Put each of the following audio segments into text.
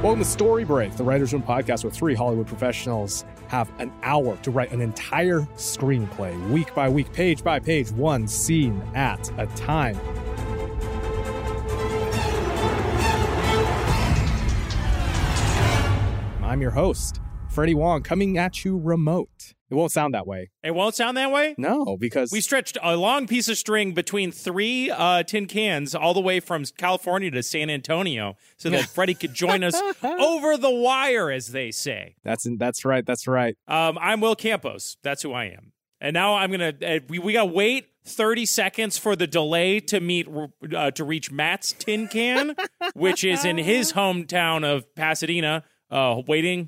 Welcome to Story Break, the Writers Room podcast where three Hollywood professionals have an hour to write an entire screenplay, week by week, page by page, one scene at a time. I'm your host, Freddie Wong, coming at you remote. It won't sound that way. It won't sound that way? No, because we stretched a long piece of string between three tin cans all the way from California to San Antonio so that Freddie could join us over the wire, as they say. That's right. That's right. I'm Will Campos. That's who I am. And now I'm going to we got to wait 30 seconds for the delay to reach Matt's tin can, which is in his hometown of Pasadena. Waiting.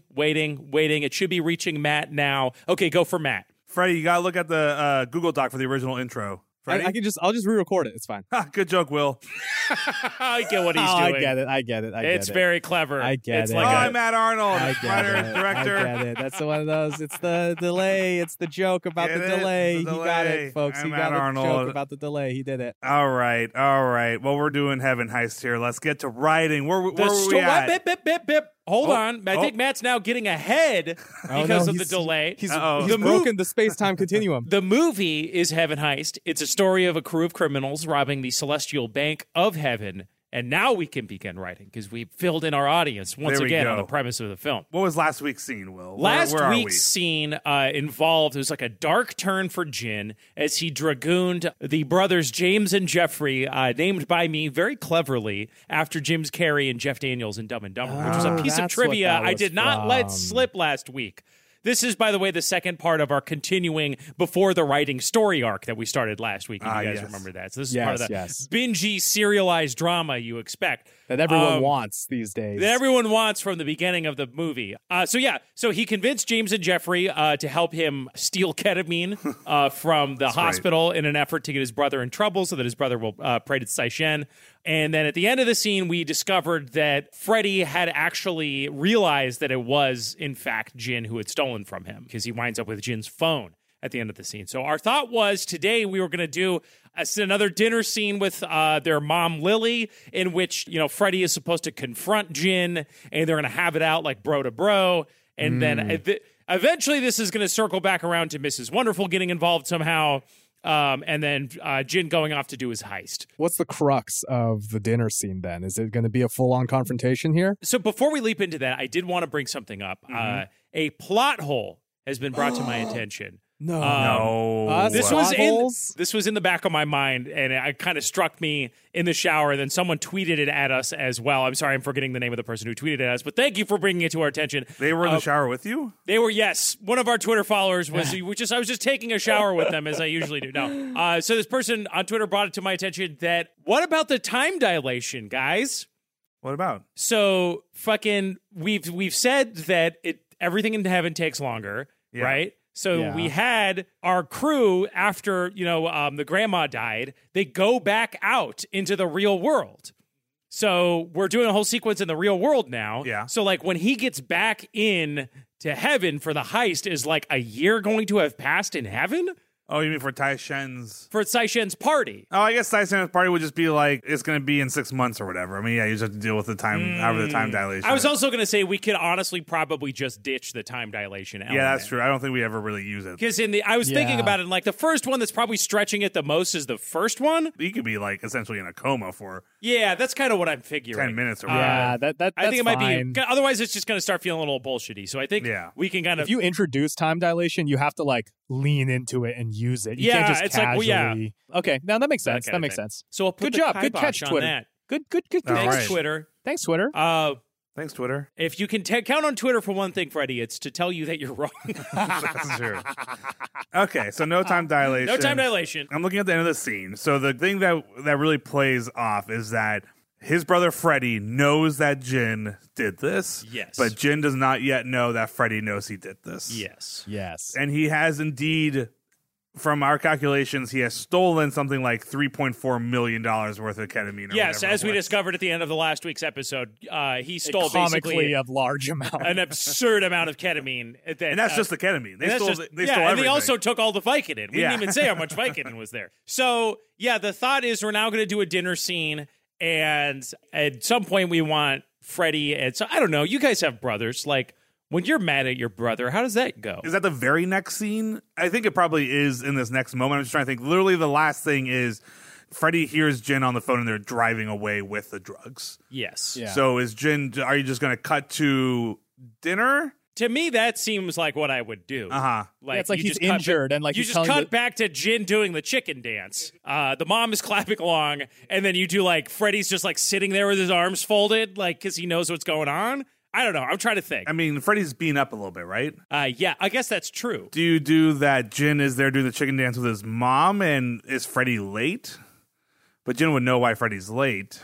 It should be reaching Matt now. Okay, go for Matt. Freddie, you got to look at the Google Doc for the original intro. I'll just re-record it. It's fine. Good joke, Will. I get what he's doing. I get it. It's very clever. I get it. Like I'm Matt Arnold, writer and director. I get it. That's one of those. It's the delay. It's the joke about the delay. He got it, folks. He got the joke about the delay. He did it. All right. Well, we're doing Heaven Heist here. Let's get to writing. Where were we at? Bip. Hold on. I think Matt's now getting ahead because of the delay. He's broken the space-time continuum. The movie is Heaven Heist. It's a story of a crew of criminals robbing the Celestial Bank of Heaven. And now we can begin writing because we filled in our audience once again on the premise of the film. What was last week's scene, Will? Last week's scene involved, it was like a dark turn for Jin as he dragooned the brothers James and Jeffrey, named by me very cleverly after Jim Carrey and Jeff Daniels in Dumb and Dumber, which was a piece of trivia I did not let slip last week. This is, by the way, the second part of our continuing before the writing story arc that we started last week. If you guys remember that. So this is part of the bingy serialized drama you expect. That everyone wants these days. That everyone wants from the beginning of the movie. So he convinced James and Jeffrey to help him steal ketamine from the hospital in an effort to get his brother in trouble so that his brother will pray to Tsai Shen. And then at the end of the scene, we discovered that Freddie had actually realized that it was, in fact, Jin who had stolen from him because he winds up with Jin's phone at the end of the scene. So our thought was today we were going to do another dinner scene with their mom, Lily, in which, Freddie is supposed to confront Jin and they're going to have it out like bro to bro. And then eventually this is going to circle back around to Mrs. Wonderful getting involved somehow. And then Jin going off to do his heist. What's the crux of the dinner scene then? Is it going to be a full-on confrontation here? So before we leap into that, I did want to bring something up. A plot hole has been brought to my attention. No. This was in the back of my mind, and it kind of struck me in the shower. And then someone tweeted it at us as well. I'm sorry, I'm forgetting the name of the person who tweeted it at us, but thank you for bringing it to our attention. They were in the shower with you? They were, yes. One of our Twitter followers was. I was just taking a shower with them as I usually do. No. So this person on Twitter brought it to my attention that what about the time dilation, guys? What about? So we've said that everything in heaven takes longer, right? So we had our crew after, the grandma died, they go back out into the real world. So we're doing a whole sequence in the real world now. Yeah. So when he gets back in to heaven for the heist, is a year going to have passed in heaven? Oh, you mean for Tsai Shen's? For Tsai Shen's party. Oh, I guess Tsai Shen's party would just be it's going to be in 6 months or whatever. I mean, you just have to deal with the time, however the time dilation. I was also going to say we could honestly probably just ditch the time dilation element. Yeah, that's true. I don't think we ever really use it. Because I was thinking about it, the first one that's probably stretching it the most is the first one. You could be essentially in a coma for. Yeah, that's kind of what I'm figuring. 10 minutes or whatever. That's I think it fine. might be. Otherwise, it's just going to start feeling a little bullshitty. So I think we can kind of. If you introduce time dilation, you have to lean into it and use it. You can't just casually. Okay, now that makes sense. That makes sense. So I'll put good job. Good catch, Twitter. That. Good. Thanks, Twitter. Thanks, Twitter. Thanks, Twitter. If you can count on Twitter for one thing, Freddie, it's to tell you that you're wrong. That's true. Okay, so no time dilation. No time dilation. I'm looking at the end of the scene. So the thing that really plays off is that his brother Freddie knows that Jin did this. Yes. But Jin does not yet know that Freddie knows he did this. Yes. And he has indeed, from our calculations, he has stolen something like $3.4 million worth of ketamine. Yes, as we discovered at the end of the last week's episode, he stole basically a large amount, an absurd amount of ketamine. And that's just the ketamine. They stole everything. And they also took all the Vicodin. We didn't even say how much Vicodin was there. So, the thought is we're now going to do a dinner scene, and at some point we want Freddy. And so I don't know. You guys have brothers. Like, when you're mad at your brother, how does that go? Is that the very next scene? I think it probably is in this next moment. I'm just trying to think. Literally, the last thing is Freddy hears Jin on the phone and they're driving away with the drugs. Yes. Yeah. So is Jin, are you just going to cut to dinner? To me, that seems like what I would do. Uh-huh. Yeah, it's like you he's just cut- injured and like you he's just telling cut back to Jin doing the chicken dance. The mom is clapping along, and then you do like Freddy's just like sitting there with his arms folded, like because he knows what's going on. I don't know. I'm trying to think. I mean, Freddy's beaten up a little bit, right? Yeah, I guess that's true. Do you do that Jin is there doing the chicken dance with his mom, and is Freddy late? But Jin would know why Freddy's late.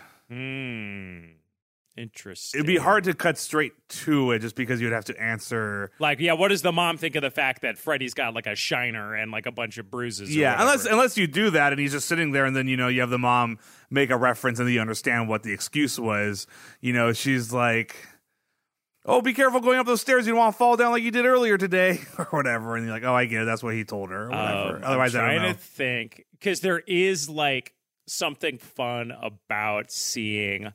Interesting. It'd be hard to cut straight to it just because you'd have to answer. Like, yeah, what does the mom think of the fact that Freddy's got like a shiner and like a bunch of bruises? or Yeah, whatever? unless you do that and he's just sitting there and then, you have the mom make a reference and then you understand what the excuse was. She's like, oh, be careful going up those stairs. You don't want to fall down like you did earlier today or whatever. And you're like, oh, I get it. That's what he told her or whatever. Otherwise, I'm I don't trying know. to think because there is like something fun about seeing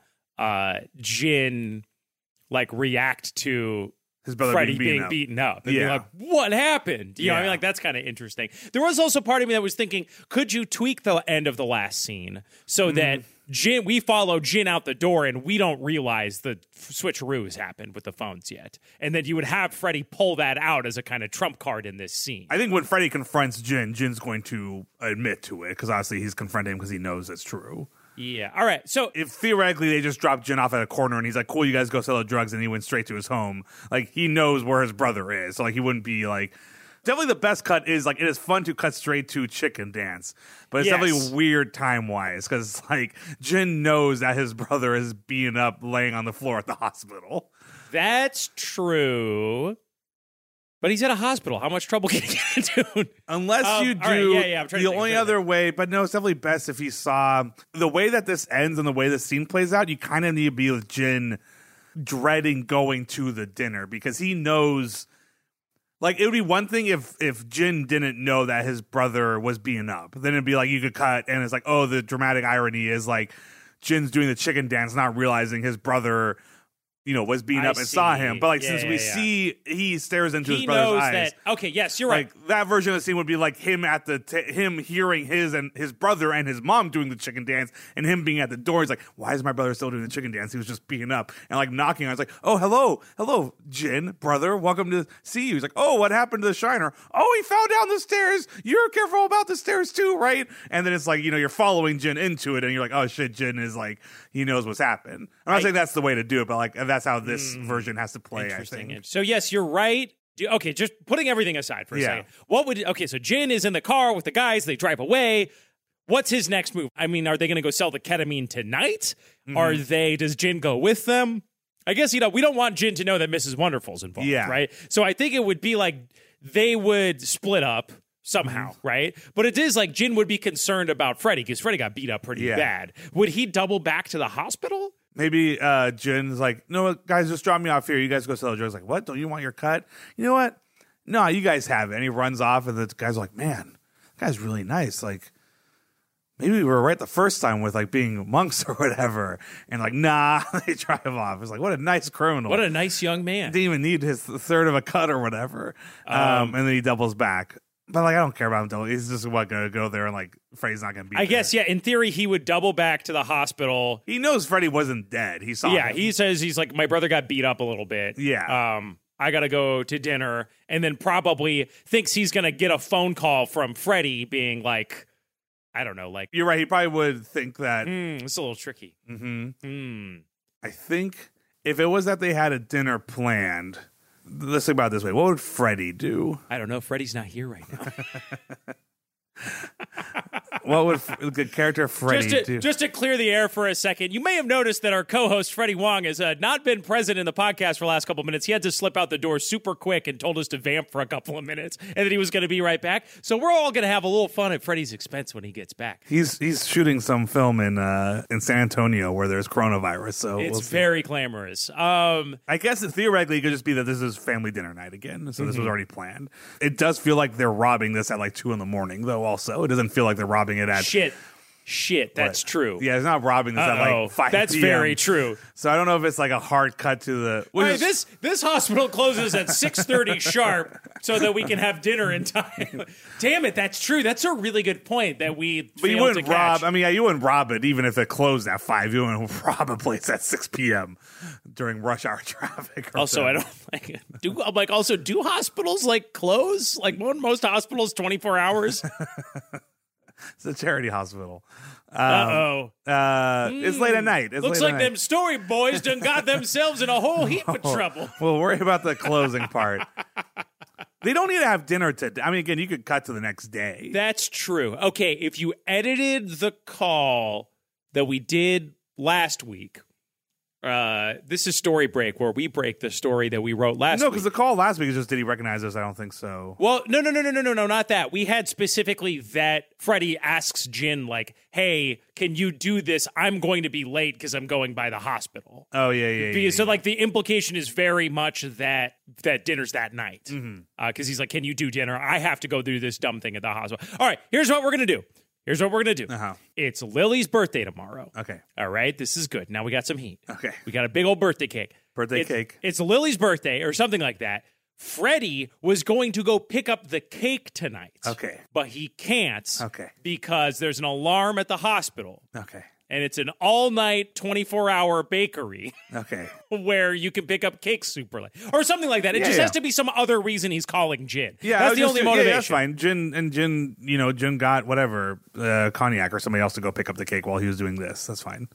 Jin like react to His brother Freddy being beaten up. And be Yeah. like, what happened? You know what I mean? Yeah. Like, that's kind of interesting. There was also part of me that was thinking, could you tweak the end of the last scene so that we follow Jin out the door and we don't realize the switcheroo has happened with the phones yet. And then you would have Freddy pull that out as a kind of trump card in this scene. I think when Freddy confronts Jin, Jin's going to admit to it because obviously he's confronting him because he knows it's true. Yeah. All right. So If theoretically they just dropped Jin off at a corner and he's like, cool, you guys go sell the drugs, and he went straight to his home, like he knows where his brother is. So like he wouldn't be like. Definitely the best cut is like it is fun to cut straight to chicken dance, but it's Yes. definitely weird time wise because like Jin knows that his brother is beaten up laying on the floor at the hospital. that's true. But he's at a hospital. How much trouble can he get into? Unless you do all right, yeah, I'm trying to the think, only other way, but no, it's definitely best if he saw the way that this ends and the way the scene plays out. You kind of need to be with Jin dreading going to the dinner because he knows. Like, it would be one thing if Jin didn't know that his brother was beaten up. Then it'd be like you could cut, and it's like, oh, the dramatic irony is like Jin's doing the chicken dance, not realizing his brother, was beaten I up and saw see. him. But like, Yeah, since yeah, we yeah. see he stares into his He brother's knows eyes. that. Okay, yes, you're right. Like that version of the scene would be like him at him hearing his brother and his mom doing the chicken dance, and him being at the door. He's like, "Why is my brother still doing the chicken dance? He was just beaten up," and like knocking on. It's like, "Oh, hello, Jin, brother, welcome to see you." He's like, "Oh, what happened to the shiner? Oh, he fell down the stairs. You're careful about the stairs too, right?" And then it's like you're following Jin into it, and you're like, "Oh shit, Jin is like he knows what's happened." I'm not saying that's the way to do it, but like that's how this version has to play. I Interesting. think. So yes, you're right. Okay, just putting everything aside for a Yeah. second. So Jin is in the car with the guys. They drive away. What's his next move? I mean, are they going to go sell the ketamine tonight? Does Jin go with them? I guess, we don't want Jin to know that Mrs. Wonderful's involved, Yeah. right? So I think it would be like they would split up somehow, right? But it is like Jin would be concerned about Freddy because Freddy got beat up pretty bad. Would he double back to the hospital? Maybe Jin's like, no, guys, just drop me off here. You guys go sell the drugs. Like, what? Don't you want your cut? You know what? No, you guys have it. And he runs off, and the guys are like, man, that guy's really nice. Like, maybe we were right the first time with like being monks or whatever. And like, nah, they drive off. It's like, what a nice criminal. What a nice young man. Didn't even need his third of a cut or whatever. And then he doubles back. But like, I don't care about him double. He's just gonna go there and like Freddy's not gonna be. I guess, in theory, he would double back to the hospital. He knows Freddy wasn't dead. He saw. Yeah, him. he says he's like, my brother got beat up a little bit. Yeah. I got to go to dinner, and then probably thinks he's going to get a phone call from Freddy being like, I don't know, like, You're right. He probably would think that. it's a little tricky. I think if it was that they had a dinner planned, let's think about it this way. What would Freddy do? I don't know. Freddy's not here right now. What would the character Freddy do? Just to clear the air for a second, you may have noticed that our co-host Freddie Wong has not been present in the podcast for the last couple of minutes. He had to slip out the door super quick and told us to vamp for a couple of minutes, and that he was going to be right back. So we're all going to have a little fun at Freddie's expense when he gets back. He's shooting some film in San Antonio where there's coronavirus, so It's we'll see. very glamorous. I guess theoretically it could just be that this is family dinner night again, so this was already planned. It does feel like they're robbing this at like 2 a.m, though. Also, it doesn't feel like they're robbing it at Shit. Shit, that's true. Yeah, it's not robbing this at like 5 That's p.m. very true. So I don't know if it's like a hard cut to the. All right, this hospital closes at 6:30 sharp so that we can have dinner in time. Damn it, that's true. That's a really good point that we. But you wouldn't rob. I mean, yeah, you wouldn't rob it even if it closed at 5. You wouldn't rob a place at 6 p.m. during rush hour traffic. Also, I don't like. Do hospitals like close? Like most hospitals, 24 hours. It's a charity hospital. It's late at night. Looks like them story boys done got themselves in a whole heap of trouble. We'll worry about the closing part. They don't need to have dinner today. I mean, again, you could cut to the next day. That's true. Okay, if you edited the call that we did last week, this is Story Break, where we break the story that we wrote last week. No, because the call last week is just, did he recognize us? I don't think so. Well, no, not that. We had specifically that Freddie asks Jin, like, hey, can you do this? I'm going to be late because I'm going by the hospital. Oh, yeah. So, like, the implication is very much that dinner's that night. Because he's like, can you do dinner? I have to go do this dumb thing at the hospital. All right, here's what we're going to do. It's Lily's birthday tomorrow. Okay. All right. This is good. Now we got some heat. Okay. We got a big old birthday cake. Cake. It's Lily's birthday or something like that. Freddie was going to go pick up the cake tonight. Okay. But he can't. Okay. Because there's an alarm at the hospital. Okay. And it's an all-night, 24-hour bakery. Okay. Where you can pick up cakes super late. Or something like that. It just has to be some other reason he's calling Jin. Yeah, that's the only motivation. Yeah, that's fine. Jin got whatever, cognac or somebody else to go pick up the cake while he was doing this. That's fine.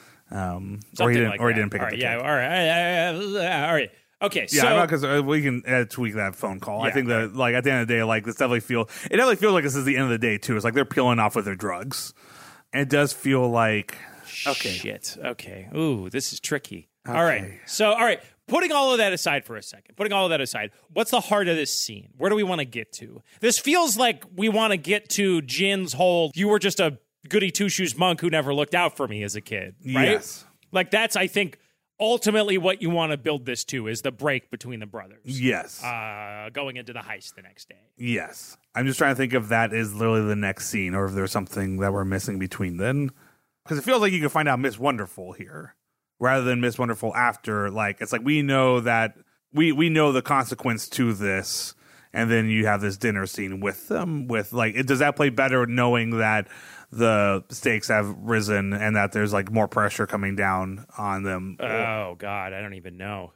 Or he didn't pick up the cake. Yeah, all right. Okay, yeah, because we can tweak that phone call. Yeah, I think that, like, at the end of the day, like, this definitely feels like this is the end of the day too. It's like they're peeling off with their drugs. And it does feel like, okay. Shit. Okay. Ooh, this is tricky. Okay. All right. So, all right. Putting all of that aside for a second, what's the heart of this scene? Where do we want to get to? This feels like we want to get to Jin's whole, you were just a goody two-shoes monk who never looked out for me as a kid, right? Yes. Like, that's, I think, ultimately what you want to build this to is the break between the brothers. Yes. Going into the heist the next day. Yes. I'm just trying to think if that is literally the next scene or if there's something that we're missing between then. Because it feels like you can find out Miss Wonderful here rather than Miss Wonderful after. Like, it's like we know that we know the consequence to this, and then you have this dinner scene with them. With, like, does that play better knowing that the stakes have risen and that there's, like, more pressure coming down on them? Oh, God, I don't even know.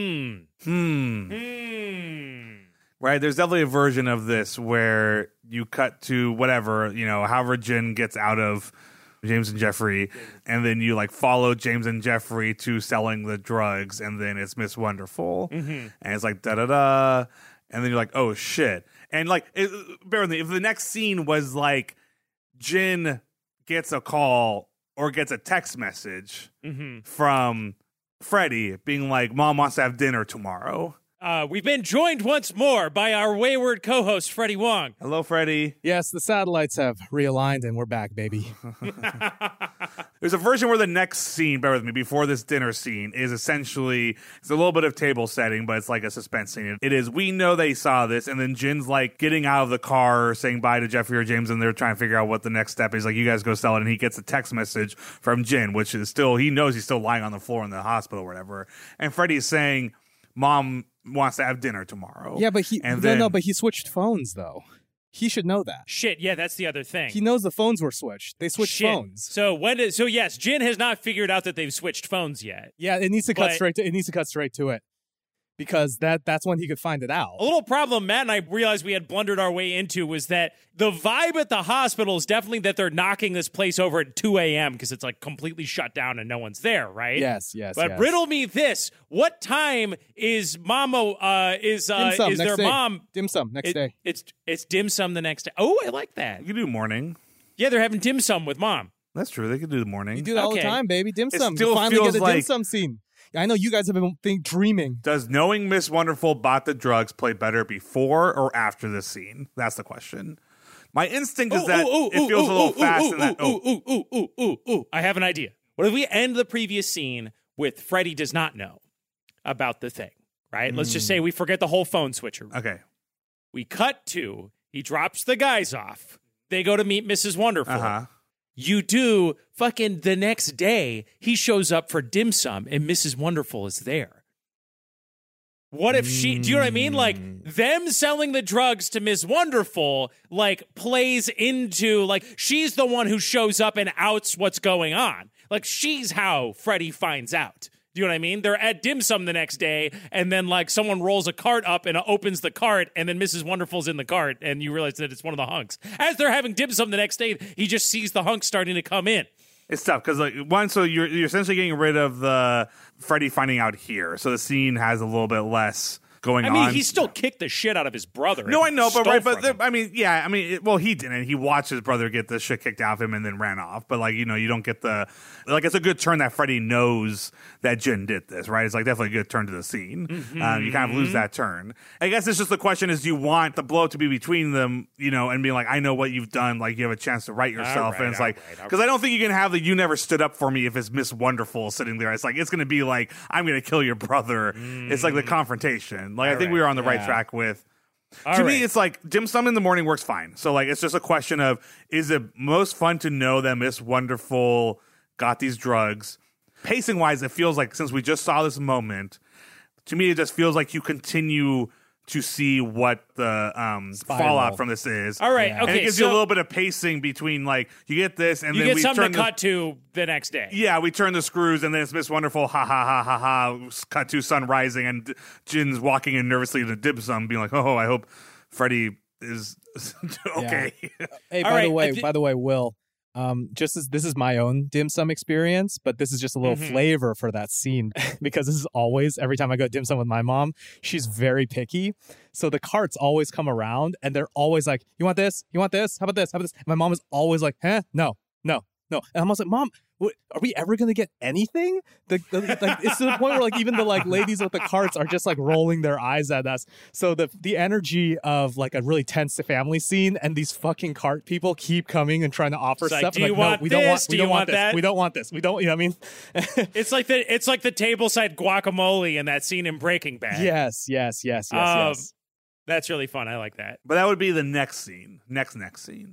Right, there's definitely a version of this where you cut to whatever, however Jin gets out of James and Jeffrey, and then you, like, follow James and Jeffrey to selling the drugs, and then it's Miss Wonderful, and it's like da-da-da, and then you're like, oh, shit. And, like, bear with me, if the next scene was, like, Jin gets a call or gets a text message from Freddie being like, Mom wants to have dinner tomorrow. We've been joined once more by our wayward co-host, Freddie Wong. Hello, Freddie. Yes, the satellites have realigned and we're back, baby. There's a version where the next scene, bear with me, before this dinner scene is essentially, it's a little bit of table setting, but it's like a suspense scene. It is, we know they saw this, and then Jin's like getting out of the car, saying bye to Jeffrey or James, and they're trying to figure out what the next step is. Like, you guys go sell it, and he gets a text message from Jin, which is still, he knows he's still lying on the floor in the hospital or whatever. And Freddie's saying, Mom wants to have dinner tomorrow. Yeah, but but he switched phones, though. He should know that. Shit, yeah, that's the other thing. He knows the phones were switched. They switched phones. So yes, Jin has not figured out that they've switched phones yet. Yeah, it needs to cut straight to it. Because that's when he could find it out. A little problem Matt and I realized we had blundered our way into was that the vibe at the hospital is definitely that they're knocking this place over at 2 a.m. because it's like completely shut down and no one's there, right? Yes. But riddle me this. What time is Mama, is their mom? Dim sum, next day. It's dim sum the next day. Oh, I like that. You can do morning. Yeah, they're having dim sum with Mom. That's true. They could do the morning. You do that all the time, baby. Dim sum. Still you finally get the like... dim sum scene. I know you guys have been dreaming. Does knowing Miss Wonderful bought the drugs play better before or after this scene? That's the question. My instinct is that it feels a little fast. I have an idea. What if we end the previous scene with Freddie does not know about the thing, right? Let's just say we forget the whole phone switcher. Okay. We cut to, he drops the guys off. They go to meet Mrs. Wonderful. Uh-huh. you do fucking the next day, he shows up for dim sum and Mrs. Wonderful is there. What if do you know what I mean? Like, them selling the drugs to Ms. Wonderful, like, plays into, like, she's the one who shows up and outs what's going on. Like, she's how Freddy finds out. Do you know what I mean? They're at dim sum the next day, and then, like, someone rolls a cart up and opens the cart, and then Mrs. Wonderful's in the cart, and you realize that it's one of the hunks. As they're having dim sum the next day, he just sees the hunks starting to come in. It's tough because, like, one, so you're essentially getting rid of the Freddy finding out here, so the scene has a little bit less going on. I mean, he still kicked the shit out of his brother. No, I know, but I mean, yeah, I mean, well, he didn't. He watched his brother get the shit kicked out of him and then ran off. But, like, you know, you don't get the, like, it's a good turn that Freddy knows that Jin did this, right? It's like definitely a good turn to the scene. Mm-hmm. You kind of lose that turn. I guess it's just the question is, do you want the blow to be between them, you know, and being like, I know what you've done, like, you have a chance to right yourself. And it's like, because I don't think you can have the you never stood up for me if it's Miss Wonderful sitting there. It's like, it's going to be like, I'm going to kill your brother. It's like the confrontation. Like, I think we were on the right track with. To me, it's like dim sum in the morning works fine. So, like, it's just a question of, is it most fun to know that Miss Wonderful got these drugs? Pacing wise, it feels like, since we just saw this moment, to me, it just feels like you continue to see what the fallout from this is. All right, okay. And it gives you a little bit of pacing between, like, you get this, and you then get we something turn to cut to the next day. Yeah, we turn the screws, and then it's Miss Wonderful, ha ha ha ha ha. Cut to sun rising, and Jin's walking in nervously to dim sum, being like, "Oh, I hope Freddy is okay." Yeah. Hey, by the way, Will. Just as this is my own dim sum experience, but this is just a little flavor for that scene because this is always, every time I go dim sum with my mom, she's very picky. So the carts always come around and they're always like, you want this? You want this? How about this? How about this? My mom is always like, no. And I'm always like, Mom, are we ever going to get anything? Like, it's to the point where, like, even the, like, ladies with the carts are just, like, rolling their eyes at us. So the energy of, like, a really tense family scene, and these fucking cart people keep coming and trying to offer it's stuff. Like, do you want this? Do you want that? We don't want this. We don't. You know what I mean? It's like the tableside guacamole in that scene in Breaking Bad. Yes. That's really fun. I like that. But that would be the next scene. Next scene.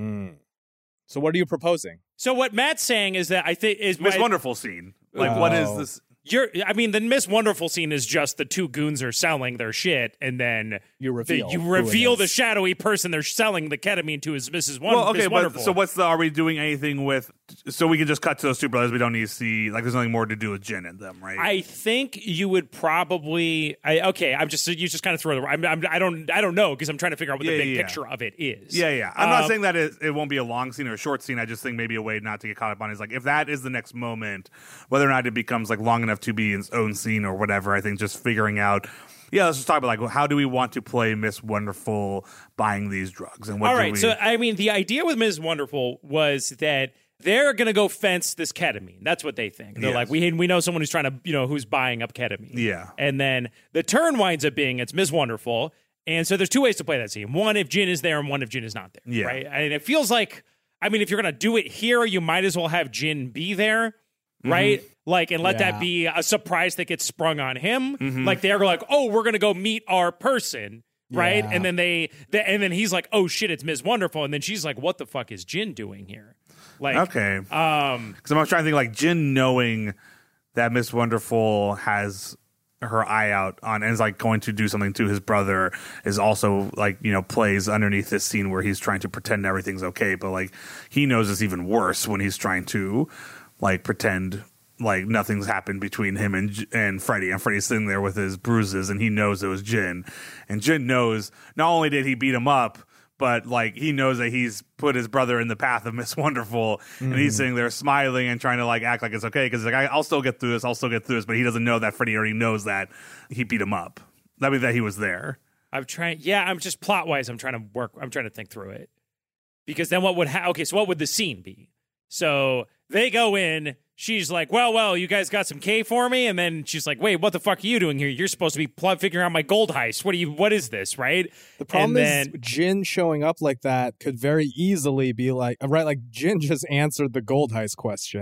So what are you proposing? So what Matt's saying is that I think is Miss Wonderful scene. Like, what is this? The Miss Wonderful scene is just the two goons are selling their shit, and then you reveal the shadowy person they're selling the ketamine to is Mrs. Well, okay, Wonderful. So are we doing anything with? So we can just cut to those two brothers. We don't need to see, like, there's nothing more to do with Jin and them, right? I think you would probably. You just kind of throw the. I don't know because I'm trying to figure out what the big picture of it is. Yeah. I'm not saying that it won't be a long scene or a short scene. I just think maybe a way not to get caught up on it is, like, if that is the next moment, whether or not it becomes, like, long enough to be its own scene or whatever. I think just figuring out. Yeah, let's just talk about, like, how do we want to play Miss Wonderful buying these drugs? And what all right, so I mean, the idea with Miss Wonderful was that they're going to go fence this ketamine. That's what they think. They're like, we know someone who's trying to, who's buying up ketamine. Yeah. And then the turn winds up being it's Miss Wonderful. And so there's two ways to play that scene. One, if Jin is there, and one, if Jin is not there. Yeah. Right? And it feels like, I mean, if you're going to do it here, you might as well have Jin be there. Right? Like, and let that be a surprise that gets sprung on him. Like, they're like, oh, we're going to go meet our person. Right? And then and then he's like, oh shit, it's Ms. Wonderful. And then she's like, what the fuck is Jin doing here? Like, okay. Because I'm trying to think, like, Jin knowing that Miss Wonderful has her eye out on and is, like, going to do something to his brother is also, like, plays underneath this scene where he's trying to pretend everything's okay. But, like, he knows it's even worse when he's trying to, like, pretend like nothing's happened between him and Freddy, and Freddy's sitting there with his bruises, and he knows it was Jin, and Jin knows not only did he beat him up, but, like, he knows that he's put his brother in the path of Miss Wonderful, and he's sitting there smiling and trying to, like, act like it's okay because, like, I'll still get through this, but he doesn't know that Freddy already knows that he beat him up. That means that he was there. I'm just plot wise. I'm trying to think through it because then what would so what would the scene be? So they go in. She's like, well, you guys got some K for me? And then she's like, wait, what the fuck are you doing here? You're supposed to be figuring out my gold heist. What is this, right? The problem is Jin showing up like that could very easily be like, right, like Jin just answered the gold heist question.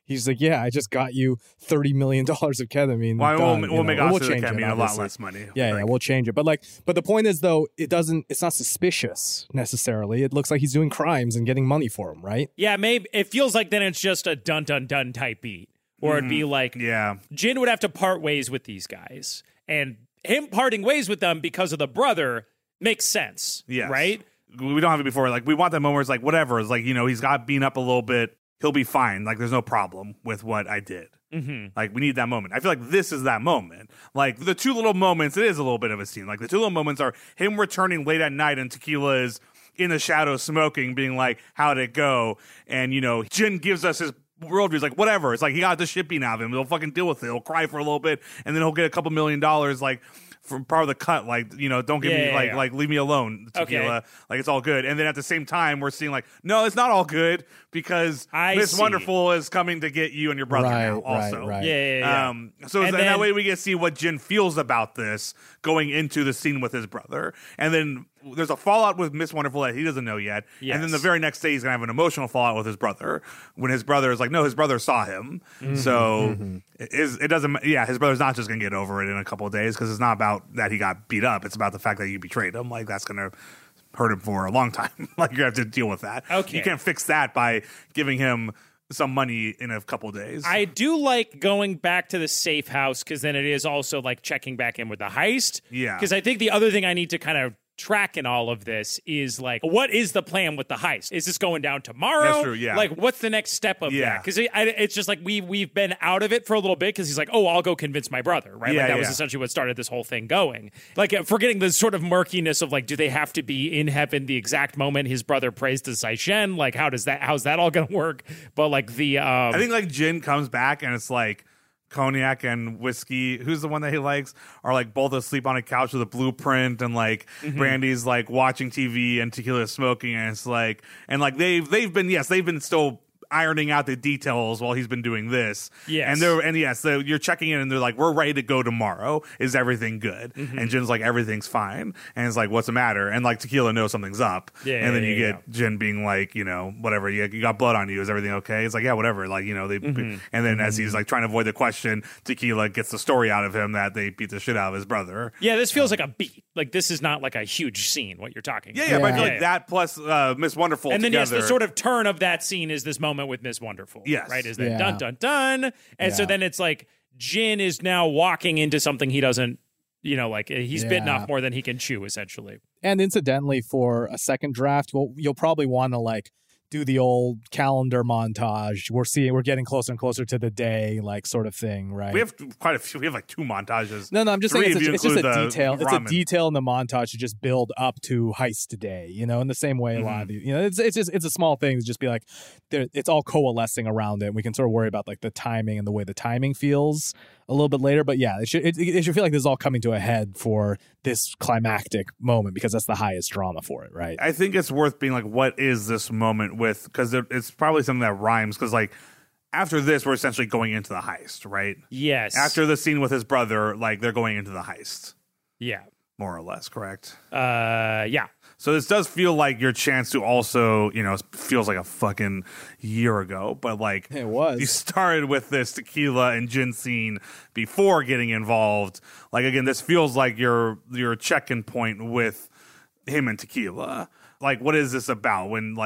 He's like, yeah, I just got you $30 million of ketamine. Well, we'll make off to the change it, ketamine a lot obviously. less money. Yeah, we'll change it. But the point is though, it's not suspicious necessarily. It looks like he's doing crimes and getting money for them, right? Yeah, maybe it feels like then it's just a dun dun dun type beat. Or it'd be like, Jin would have to part ways with these guys. And him parting ways with them because of the brother makes sense. Yes. Right? We don't have it before. Like, we want that moment where it's like, whatever. It's like, he's got beaten up a little bit. He'll be fine. Like, there's no problem with what I did. Mm-hmm. Like, we need that moment. I feel like this is that moment. Like, the two little moments, it is a little bit of a scene. Like, the two little moments are him returning late at night and Tequila is in the shadows smoking, being like, how'd it go? And, Jin gives us his worldview. Is like, whatever. It's like, he got the shit beaten out of him. He'll fucking deal with it. He'll cry for a little bit, and then he'll get a couple $1 million, like, from part of the cut. Like, don't give me, like, leave me alone, Tequila. Okay. Like, it's all good. And then at the same time, we're seeing, like, no, it's not all good, because Miss Wonderful is coming to get you and your brother now, also. Right. Yeah. So that way we get to see what Jin feels about this going into the scene with his brother. And then there's a fallout with Miss Wonderful that he doesn't know yet. Yes. And then the very next day, he's going to have an emotional fallout with his brother when his brother is like, no, his brother saw him. Mm-hmm. So it doesn't, his brother's not just going to get over it in a couple of days, because it's not about that he got beat up. It's about the fact that you betrayed him. Like, that's going to hurt him for a long time. Like, you have to deal with that. Okay. You can't fix that by giving him some money in a couple of days. I do like going back to the safe house, because then it is also like checking back in with the heist. Yeah. Because I think the other thing I need to kind of track in all of this is like, what is the plan with the heist? Is this going down tomorrow? That's true, yeah. Like, what's the next step of that? Because it's just like we've been out of it for a little bit, because he's like, oh, I'll go convince my brother, right? Like, that was essentially what started this whole thing going. Like, forgetting the sort of murkiness of like, do they have to be in heaven the exact moment his brother prays to Zaishen? Like, how's that all gonna work? But like I think like Jin comes back and it's like cognac and whiskey, who's the one that he likes, are like both asleep on a couch with a blueprint, and like Brandy's like watching TV and Tequila's smoking, and it's like, and like they've been still ironing out the details while he's been doing this. Yes. So you're checking in and they're like, we're ready to go tomorrow. Is everything good? And Jin's like, everything's fine. And it's like, what's the matter? And like Tequila knows something's up. And then you get Jin being like, whatever, you got blood on you. Is everything okay? It's like, yeah, whatever. Like, and then as he's like trying to avoid the question, Tequila gets the story out of him that they beat the shit out of his brother. Yeah, this feels like a beat. Like, this is not like a huge scene, what you're talking about. Yeah, but I feel like that plus Miss Wonderful and then together. Yes, the sort of turn of that scene is this moment with Miss Wonderful. Yes. Right? Is that dun dun dun? And so then it's like Jin is now walking into something he doesn't, like he's bitten off more than he can chew, essentially. And incidentally, for a second draft, you'll probably want to like do the old calendar montage. We're getting closer and closer to the day, like sort of thing, right? We have quite a few. We have like 2 montages. No, I'm just saying it's just a detail. Ramen. It's a detail in the montage to just build up to heist day. In the same way a lot of it's a small thing to just be like, it's all coalescing around it. And we can sort of worry about like the timing and the way the timing feels a little bit later. But yeah, it should feel like this is all coming to a head for this climactic moment, because that's the highest drama for it, right? I think it's worth being like, what is this moment with? Because it's probably something that rhymes. Because like after this, we're essentially going into the heist, right? Yes. After the scene with his brother, like they're going into the heist. Yeah. More or less, correct? Yeah. So this does feel like your chance to also, feels like a fucking year ago, but like it was. You started with this Tequila and Jin scene before getting involved. Like again, this feels like your check-in point with him and Tequila. Like, what is this about? When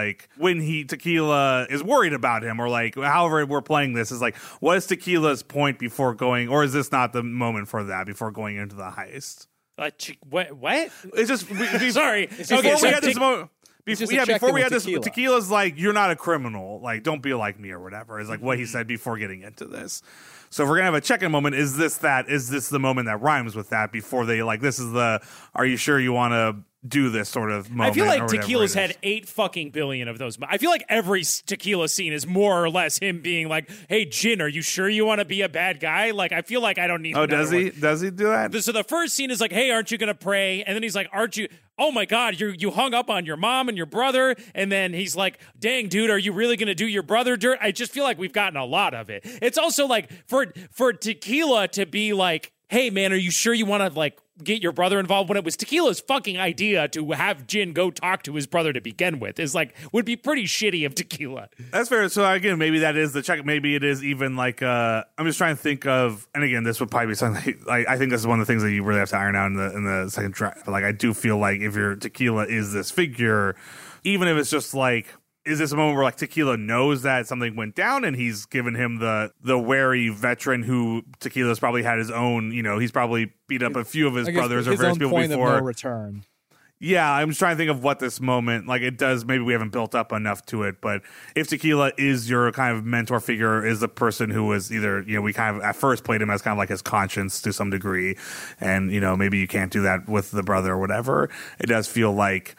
Tequila is worried about him, or like, however we're playing this, is like, what is Tequila's point before going, or is this not the moment for that before going into the heist? What? It's just sorry. Before we had this moment. Before we had this, Tequila's like, you're not a criminal. Like, don't be like me or whatever. Is like what he said before getting into this. So if we're gonna have a check-in moment, is this the moment that rhymes with that? Before they like, this is the, are you sure you want to do this sort of moment? I feel like Tequila's had 8 fucking billion of those. I feel like every Tequila scene is more or less him being like, hey, Jin, are you sure you want to be a bad guy? Like, I feel like I don't need Oh, does he? Does he do that? So the first scene is like, hey, aren't you going to pray? And then he's like, aren't you? Oh my God, you hung up on your mom and your brother. And then he's like, dang, dude, are you really going to do your brother dirt? I just feel like we've gotten a lot of it. It's also like for Tequila to be like, hey man, are you sure you want to like get your brother involved, when it was Tequila's fucking idea to have Jin go talk to his brother to begin with? Is like, would be pretty shitty of Tequila. That's fair. So again, maybe that is the check. Maybe it is even like I'm just trying to think of, and again, this would probably be something like, I think this is one of the things that you really have to iron out in the second draft. But like, I do feel like if your Tequila is this figure, even if it's just like, is this a moment where like Tequila knows that something went down and he's given him the wary veteran who Tequila's probably had his own, he's probably beat up a few of his brothers or various people point before. Of no return. Yeah, I'm just trying to think of what this moment, like it does, maybe we haven't built up enough to it, but if Tequila is your kind of mentor figure, is the person who was either, we kind of at first played him as kind of like his conscience to some degree, and, maybe you can't do that with the brother or whatever, it does feel like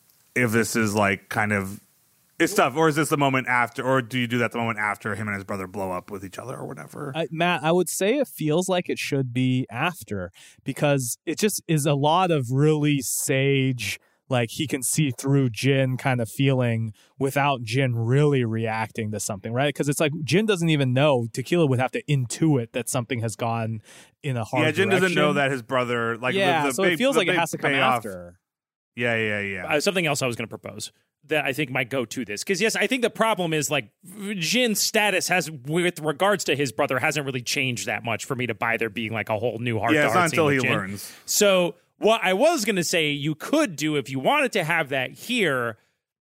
if this is like kind of, it's tough. Or is this the moment after, or do you do that the moment after him and his brother blow up with each other or whatever? Matt, I would say it feels like it should be after, because it just is a lot of really sage, like he can see through Jin kind of feeling without Jin really reacting to something, right? Because it's like Jin doesn't even know. Tequila would have to intuit that something has gone in a hard Jin direction. doesn't know that his brother, like, so it feels like it has to come after. Yeah. Something else I was going to propose that I think might go to this. Because, yes, I think the problem is, like, Jin's status has, with regards to his brother, hasn't really changed that much for me to buy there being, like, a whole new heart-to-heart it's not until he Jin. learns. So, what I was going to say you could do, if you wanted to have that here,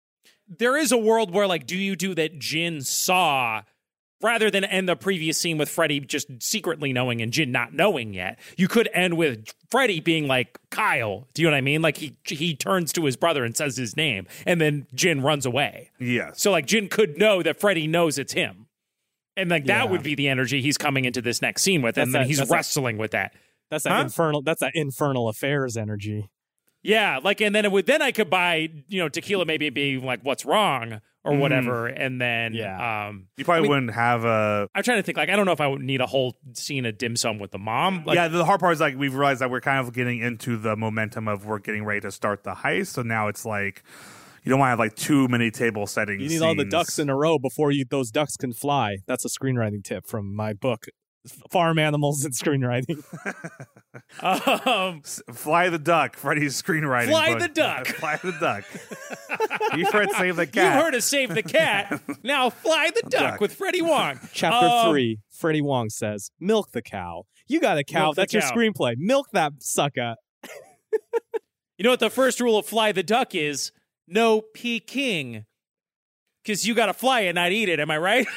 there is a world where, like, do you do that Jin saw, rather than end the previous scene with Freddy just secretly knowing and Jin not knowing yet? You could end with Freddy being like, Kyle. Do you know what I mean? Like he turns to his brother and says his name, and then Jin runs away. Yes. So like Jin could know that Freddy knows it's him. And like that would be the energy he's coming into this next scene with, and then he's wrestling with that. That's that infernal affairs energy. Yeah, like, and then I could buy, Tequila maybe being like, what's wrong or whatever, and then you probably wouldn't have a. I'm trying to think, like, I don't know if I would need a whole scene of dim sum with the mom. Like, the hard part is like we've realized that we're kind of getting into the momentum of we're getting ready to start the heist, so now it's like you don't want to have like too many table settings. You need all the ducks in a row before those ducks can fly. That's a screenwriting tip from my book, Farm Animals and Screenwriting. Fly the Duck, Freddy's screenwriting. Fly the Duck. Fly the Duck. You've heard Save the Cat. You heard of Save the Cat. Now Fly the Duck with Freddie Wong. Chapter 3, Freddie Wong says, milk the cow. You got a cow. That's your screenplay. Milk that sucker. You know what the first rule of Fly the Duck is? No Peking. Because you got to fly it, not eat it. Am I right?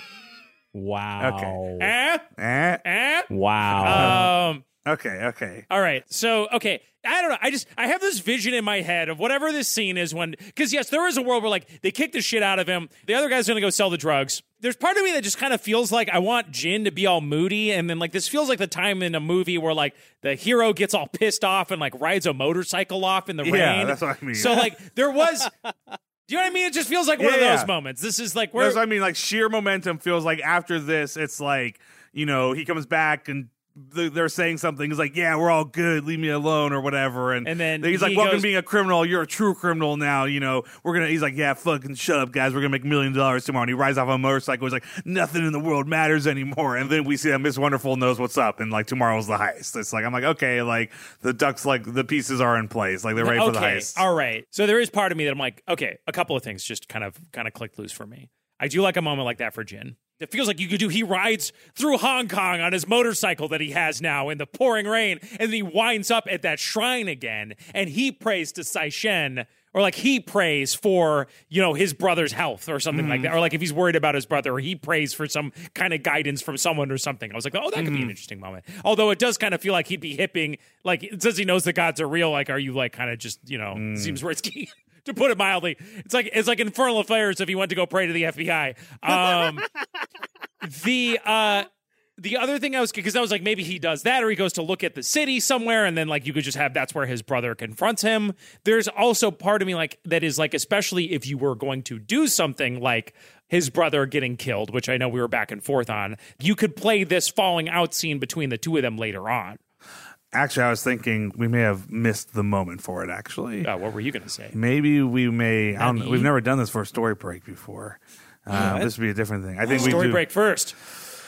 Wow. Okay. Wow. Okay. All right. So, okay. I don't know. I have this vision in my head of whatever this scene is when, because yes, there is a world where like they kick the shit out of him. The other guy's going to go sell the drugs. There's part of me that just kind of feels like I want Jin to be all moody. And then like this feels like the time in a movie where like the hero gets all pissed off and like rides a motorcycle off in the rain. Yeah, that's what I mean. So like there was... Do you know what I mean? It just feels like one of those moments. This is like where... That's what I mean. Like sheer momentum feels like after this, it's like, he comes back and they're saying something. He's like, yeah, we're all good. Leave me alone or whatever. And then he's like, welcome to being a criminal. You're a true criminal now. He's like, yeah, fucking shut up, guys. We're going to make $1 million tomorrow. And he rides off on a motorcycle. He's like, nothing in the world matters anymore. And then we see that Miss Wonderful knows what's up. And like, tomorrow's the heist. It's like, I'm like, okay, like the ducks, like the pieces are in place. Like they're ready for the heist. All right. So there is part of me that I'm like, okay, a couple of things just kind of clicked loose for me. I do like a moment like that for Jin. It feels like you could do. He rides through Hong Kong on his motorcycle that he has now in the pouring rain, and then he winds up at that shrine again, and he prays to Sai Shen, or like he prays for, his brother's health or something like that, or like if he's worried about his brother, or he prays for some kind of guidance from someone or something. I was like, oh, that could be an interesting moment. Although it does kind of feel like he'd be hipping, like it says he knows the gods are real. Like, are you like kind of just, seems risky. To put it mildly, it's like Infernal Affairs if he went to go pray to the FBI. The other thing because I was like, maybe he does that, or he goes to look at the city somewhere, and then like you could just have that's where his brother confronts him. There's also part of me like that is like, especially if you were going to do something like his brother getting killed, which I know we were back and forth on, you could play this falling out scene between the two of them later on. Actually, I was thinking we may have missed the moment for it, actually. What were you going to say? Maybe we may... I don't know. We've never done this for a story break before. This would be a different thing. I think story break first.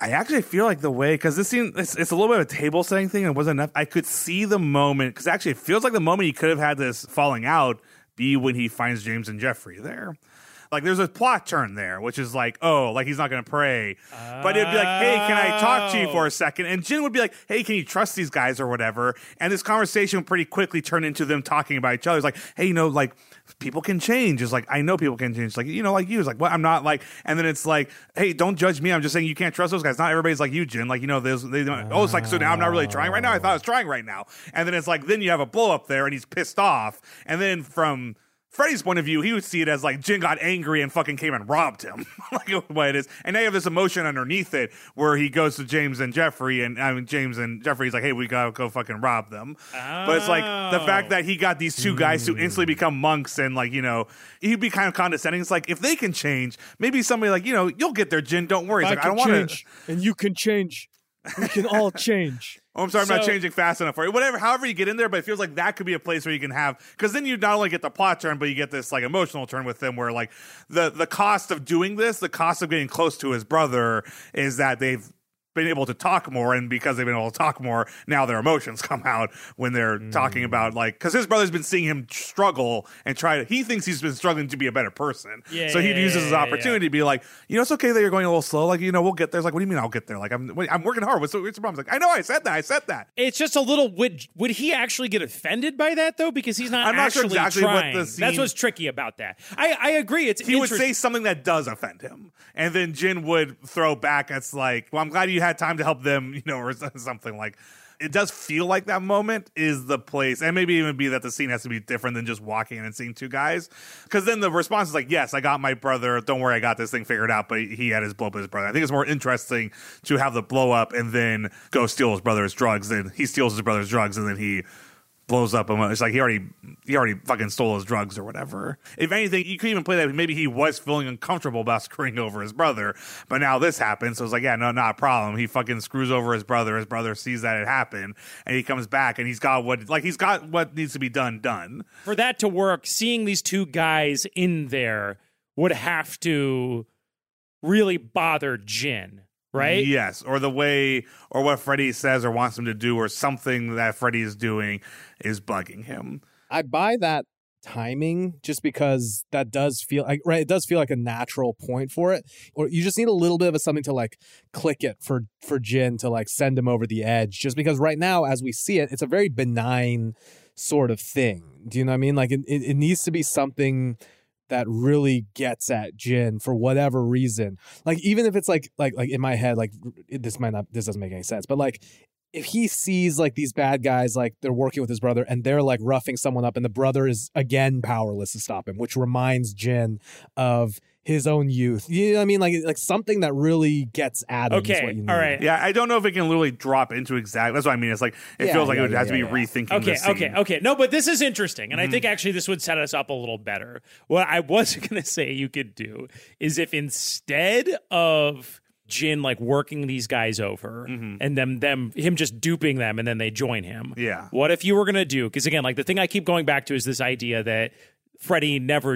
I actually feel like the way, because this scene, it's a little bit of a table setting thing, and it wasn't enough. I could see the moment, because actually it feels like the moment he could have had this falling out be when he finds James and Jeffrey there. Like, there's a plot turn there, which is like, oh, like he's not going to pray. But it'd be like, hey, can I talk to you for a second? And Jin would be like, hey, can you trust these guys or whatever? And this conversation would pretty quickly turn into them talking about each other. It's like, hey, you know, like, people can change. It's like, I know people can change. Like, you know, like you. It's like, what? I'm not like, and then it's like, hey, don't judge me. I'm just saying you can't trust those guys. Not everybody's like you, Jin. Like, you know, it's like, so now I'm not really trying right now. I thought I was trying right now. And then it's like, then you have a blow up there and he's pissed off. And then from Freddy's point of view, he would see it as like Jin got angry and fucking came and robbed him, like what it is. And now you have this emotion underneath it where he goes to James and Jeffrey, and James and Jeffrey's like, hey, we gotta go fucking rob them. But it's like the fact that he got these two guys to instantly become monks, and like, you know, he'd be kind of condescending. It's like, if they can change, maybe somebody like, you know, you'll get there, Jin. Don't worry. It's like, I don't want to. And you can change. We can all change. Oh, I'm sorry, I'm not changing fast enough for you. Whatever, however you get in there, but it feels like that could be a place where you can have, because then you not only get the plot turn, but you get this like emotional turn with him, where like the cost of doing this, the cost of getting close to his brother, is that they've been able to talk more, and because they've been able to talk more, now their emotions come out when they're talking about, like, because his brother's been seeing him struggle and he thinks he's been struggling to be a better person. So he uses his opportunity to be like, you know, it's okay that you're going a little slow. Like, you know, we'll get there. It's like, what do you mean I'll get there? Like, I'm working hard. What's the problem? It's like, I know, I said that. It's just a little, would he actually get offended by that, though? Because he's not actually sure exactly trying. what the scene, that's what's tricky about that. I agree. He would say something that does offend him, and then Jin would throw back. It's like, well, I'm glad you had time to help them, you know, or something. Like, it does feel like that moment is the place, and maybe even be that the scene has to be different than just walking in and seeing two guys, because then the response is like, yes, I got my brother, don't worry, I got this thing figured out, but he had his blow up with his brother. I think it's more interesting to have the blow up and then go steal his brother's drugs, then he steals his brother's drugs, and then he blows up him. It's like he already fucking stole his drugs or whatever. If anything, you could even play that maybe he was feeling uncomfortable about screwing over his brother, but now this happens, so it's like, yeah, no, not a problem. He fucking screws over his brother. His brother sees that it happened, and he comes back, and he's got what needs to be done. For that to work, seeing these two guys in there would have to really bother Jin. Right? Yes, or the way, or what Freddy says or wants him to do, or something that Freddy is doing is bugging him. I buy that timing just because that does feel like, right, it does feel like a natural point for it. Or you just need a little bit of something to like click it for Jin to like send him over the edge. Just because right now, as we see it, it's a very benign sort of thing. Do you know what I mean? Like it needs to be something that really gets at Jin for whatever reason. Like, even if it's like in my head, like this doesn't make any sense, but like if he sees like these bad guys, like they're working with his brother and they're like roughing someone up, and the brother is again powerless to stop him, which reminds Jin of his own youth. You know what I mean? Like something that really gets at him. Okay, is what you need. all right. Yeah, I don't know if it can literally drop into exactly. That's what I mean. It's like it feels like it would have to be rethinking. this scene. Okay. No, but this is interesting, and I think actually this would set us up a little better. What I was going to say you could do is if instead of Jin like working these guys over and him just duping them and then they join him. Yeah. What if you were going to do, because again, like the thing I keep going back to is this idea that Freddy never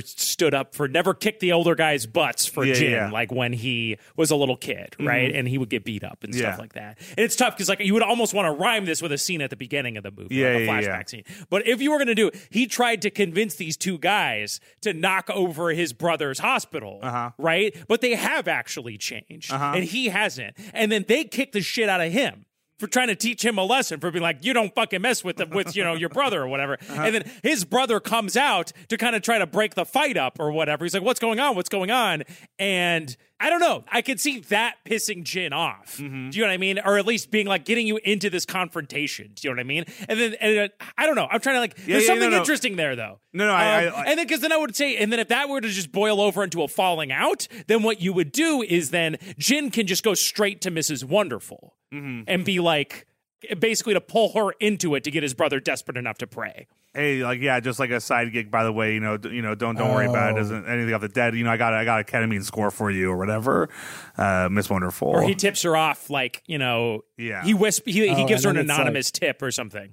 kicked the older guys' butts for Jin, like when he was a little kid, right? And he would get beat up and stuff like that. And it's tough because like you would almost want to rhyme this with a scene at the beginning of the movie, like a flashback scene. But if you were going to do it, he tried to convince these two guys to knock over his brother's hospital, right? But they have actually changed, and he hasn't. And then they kick the shit out of him for trying to teach him a lesson, for being like, you don't fucking mess with your brother or whatever. And then his brother comes out to kind of try to break the fight up or whatever. He's like, what's going on? And I don't know. I could see that pissing Jin off. Do you know what I mean? Or at least being like getting you into this confrontation. Do you know what I mean? And then I don't know. I'm trying to like, there's something interesting there though. No, and then because then I would say, and then if that were to just boil over into a falling out, then what you would do is then Jin can just go straight to Mrs. Wonderful and be like, basically to pull her into it to get his brother desperate enough to pray. Hey, like, yeah, just like a side gig, by the way, don't worry about it. Doesn't anything off the dead. I got a ketamine score for you or whatever. Miss Wonderful. Or he tips her off, like, he gives her an anonymous tip or something.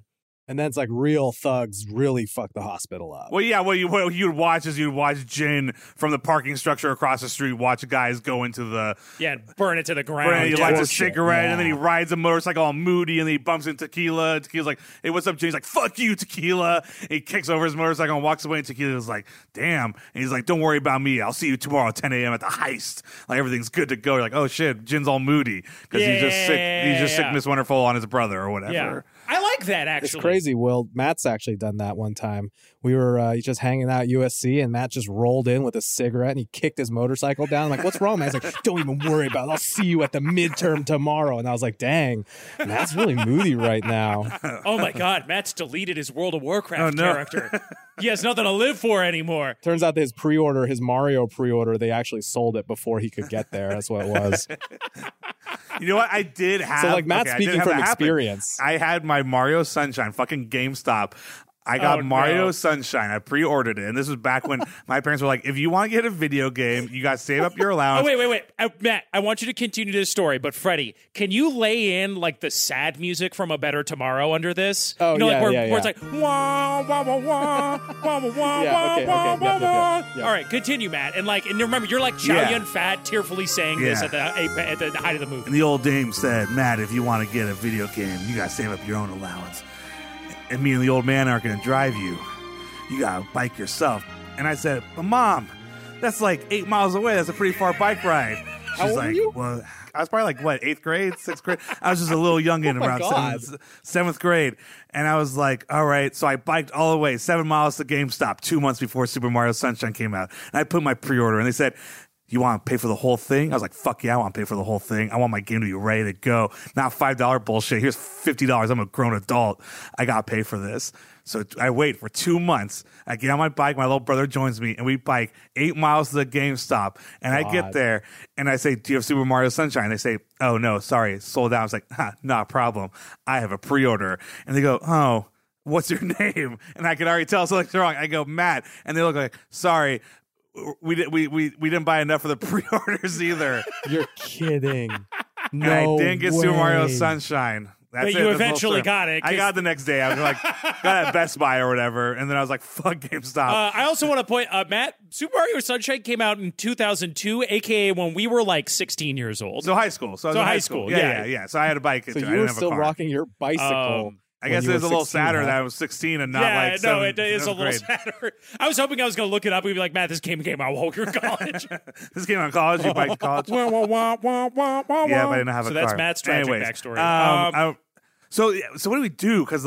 And then it's like real thugs really fuck the hospital up. Well, yeah, what you'd watch is you'd watch Jin from the parking structure across the street watch guys go into the... Yeah, burn it to the ground. He lights a cigarette, and then he rides a motorcycle all moody, and then he bumps into Tequila. Tequila's like, hey, what's up, Jin? He's like, fuck you, Tequila. And he kicks over his motorcycle and walks away, and Tequila's like, damn. And he's like, don't worry about me. I'll see you tomorrow at 10 a.m. at the heist. Like, everything's good to go. You're like, oh, shit, Jin's all moody because he's just sick. He's just sick Miss Wonderful on his brother or whatever. Yeah. I like that, actually. It's crazy, Will. Matt's actually done that one time. We were just hanging out at USC, and Matt just rolled in with a cigarette, and he kicked his motorcycle down. I'm like, what's wrong, man? He's like, don't even worry about it. I'll see you at the midterm tomorrow. And I was like, dang, Matt's really moody right now. Oh, my God. Matt's deleted his World of Warcraft character. He has nothing to live for anymore. Turns out that his Mario pre-order, they actually sold it before he could get there. That's what it was. You know what? I did have... So, like, Matt's speaking from experience. I had my Mario Sunshine, fucking GameStop. I got Mario Sunshine. I pre-ordered it. And this was back when my parents were like, if you want to get a video game, you got to save up your allowance. Oh, wait. Matt, I want you to continue this story. But Freddie, can you lay in like the sad music from A Better Tomorrow under this? Oh, where yeah. it's like, wah, wah, wah, wah, wah, wah, wah, okay. wah, wah. Yep. All right, continue, Matt. And remember, you're like Chow Yun Fat tearfully saying this at the height of the movie. And the old dame said, Matt, if you want to get a video game, you got to save up your own allowance. And me and the old man aren't going to drive you. You got to bike yourself. And I said, but Mom, that's like 8 miles away. That's a pretty far bike ride. How old were you? Well, I was probably like, what, 8th grade, 6th grade? I was just a little youngin' around 7th grade. And I was like, all right. So I biked all the way 7 miles to GameStop 2 months before Super Mario Sunshine came out. And I put my pre-order, and they said, you want to pay for the whole thing? I was like, fuck yeah, I want to pay for the whole thing. I want my game to be ready to go. Not $5 bullshit. Here's $50. I'm a grown adult. I got to pay for this. So I wait for 2 months. I get on my bike. My little brother joins me, and we bike 8 miles to the GameStop. And I get there, and I say, do you have Super Mario Sunshine? They say, oh, no, sorry, sold out. I was like, not a problem. I have a pre-order. And they go, oh, what's your name? And I could already tell something's wrong. I go, Matt. And they look like, sorry, we didn't buy enough for the pre-orders either. You're kidding. No, and I didn't get Super Mario Sunshine. That's but you eventually got it. I got it the next day. I was like, got it at Best Buy or whatever. And then I was like, fuck GameStop. I also want to point out, Matt, Super Mario Sunshine came out in 2002, a.k.a. when we were like 16 years old. So high school. So high school. Yeah. So I had a bike. So you were still rocking your bicycle. I guess it was a little sadder that I was 16 and not like 7th, it is a little sadder. I was hoping I was going to look it up and be like, Matt, this game came out while you were in college. This came out in college? You biked to college? Yeah, but I didn't have a car. So that's Matt's tragic backstory. So what do we do? Because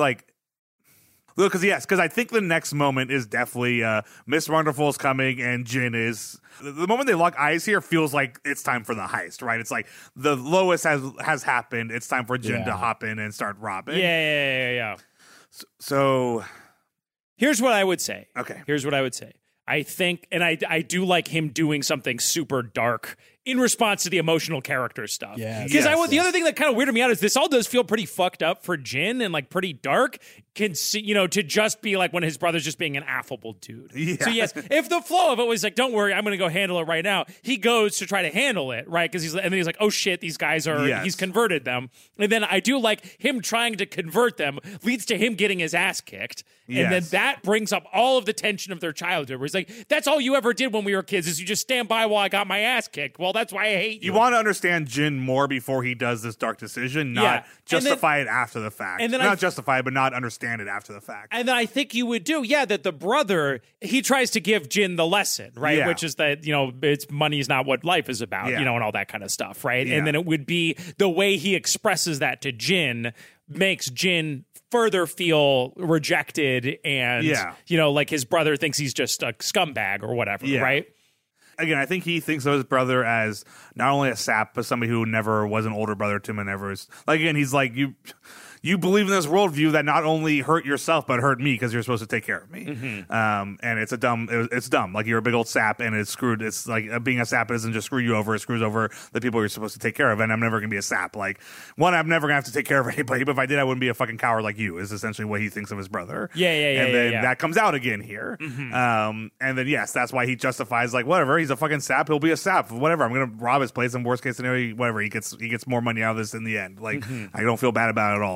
I think the next moment is definitely Miss Wonderful's coming and Jin is... The moment they lock eyes here feels like it's time for the heist, right? It's like the lowest has happened. It's time for Jin to hop in and start robbing. Yeah. So... Here's what I would say. Okay. Here's what I would say. I think, and I do like him doing something super dark in response to the emotional character stuff. Because the other thing that kind of weirded me out is this all does feel pretty fucked up for Jin and like pretty dark. To just be like when his brother's just being an affable dude. Yeah. So yes, if the flow of it was like, don't worry, I'm going to go handle it right now. He goes to try to handle it, right? And then he's like, oh shit, these guys are, he's converted them. And then I do like him trying to convert them leads to him getting his ass kicked. And then that brings up all of the tension of their childhood where he's like, that's all you ever did when we were kids is you just stand by while I got my ass kicked. Well, that's why I hate you. You want to understand Jin more before he does this dark decision, not justify it after the fact. And then not justify it, but not understand it after the fact. And then I think you would do, that the brother, he tries to give Jin the lesson, right? Yeah. Which is that, it's money is not what life is about, and all that kind of stuff, right? Yeah. And then it would be the way he expresses that to Jin makes Jin further feel rejected and, like his brother thinks he's just a scumbag or whatever, right? Again, I think he thinks of his brother as not only a sap, but somebody who never was an older brother to him and never is. Like, again, he's like, you believe in this worldview that not only hurt yourself but hurt me because you're supposed to take care of me. Mm-hmm. And it's dumb. Like, you're a big old sap and it's screwed. It's like being a sap doesn't just screw you over. It screws over the people you're supposed to take care of. And I'm never going to be a sap. Like, one, I'm never going to have to take care of anybody. But if I did, I wouldn't be a fucking coward like you is essentially what he thinks of his brother. And then that comes out again here. Mm-hmm. And then, yes, that's why he justifies like, whatever, he's a fucking sap. He'll be a sap. Whatever. I'm going to rob his place in worst case scenario. Whatever. He gets more money out of this in the end. Like, I don't feel bad about it at all.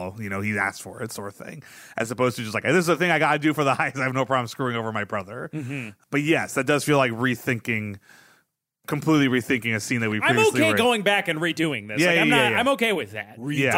well, he asked for it, sort of thing, as opposed to just like, this is the thing I got to do for the heist. I have no problem screwing over my brother. But yes, that does feel like completely rethinking a scene that we previously I'm okay going back and redoing this. I'm okay with that.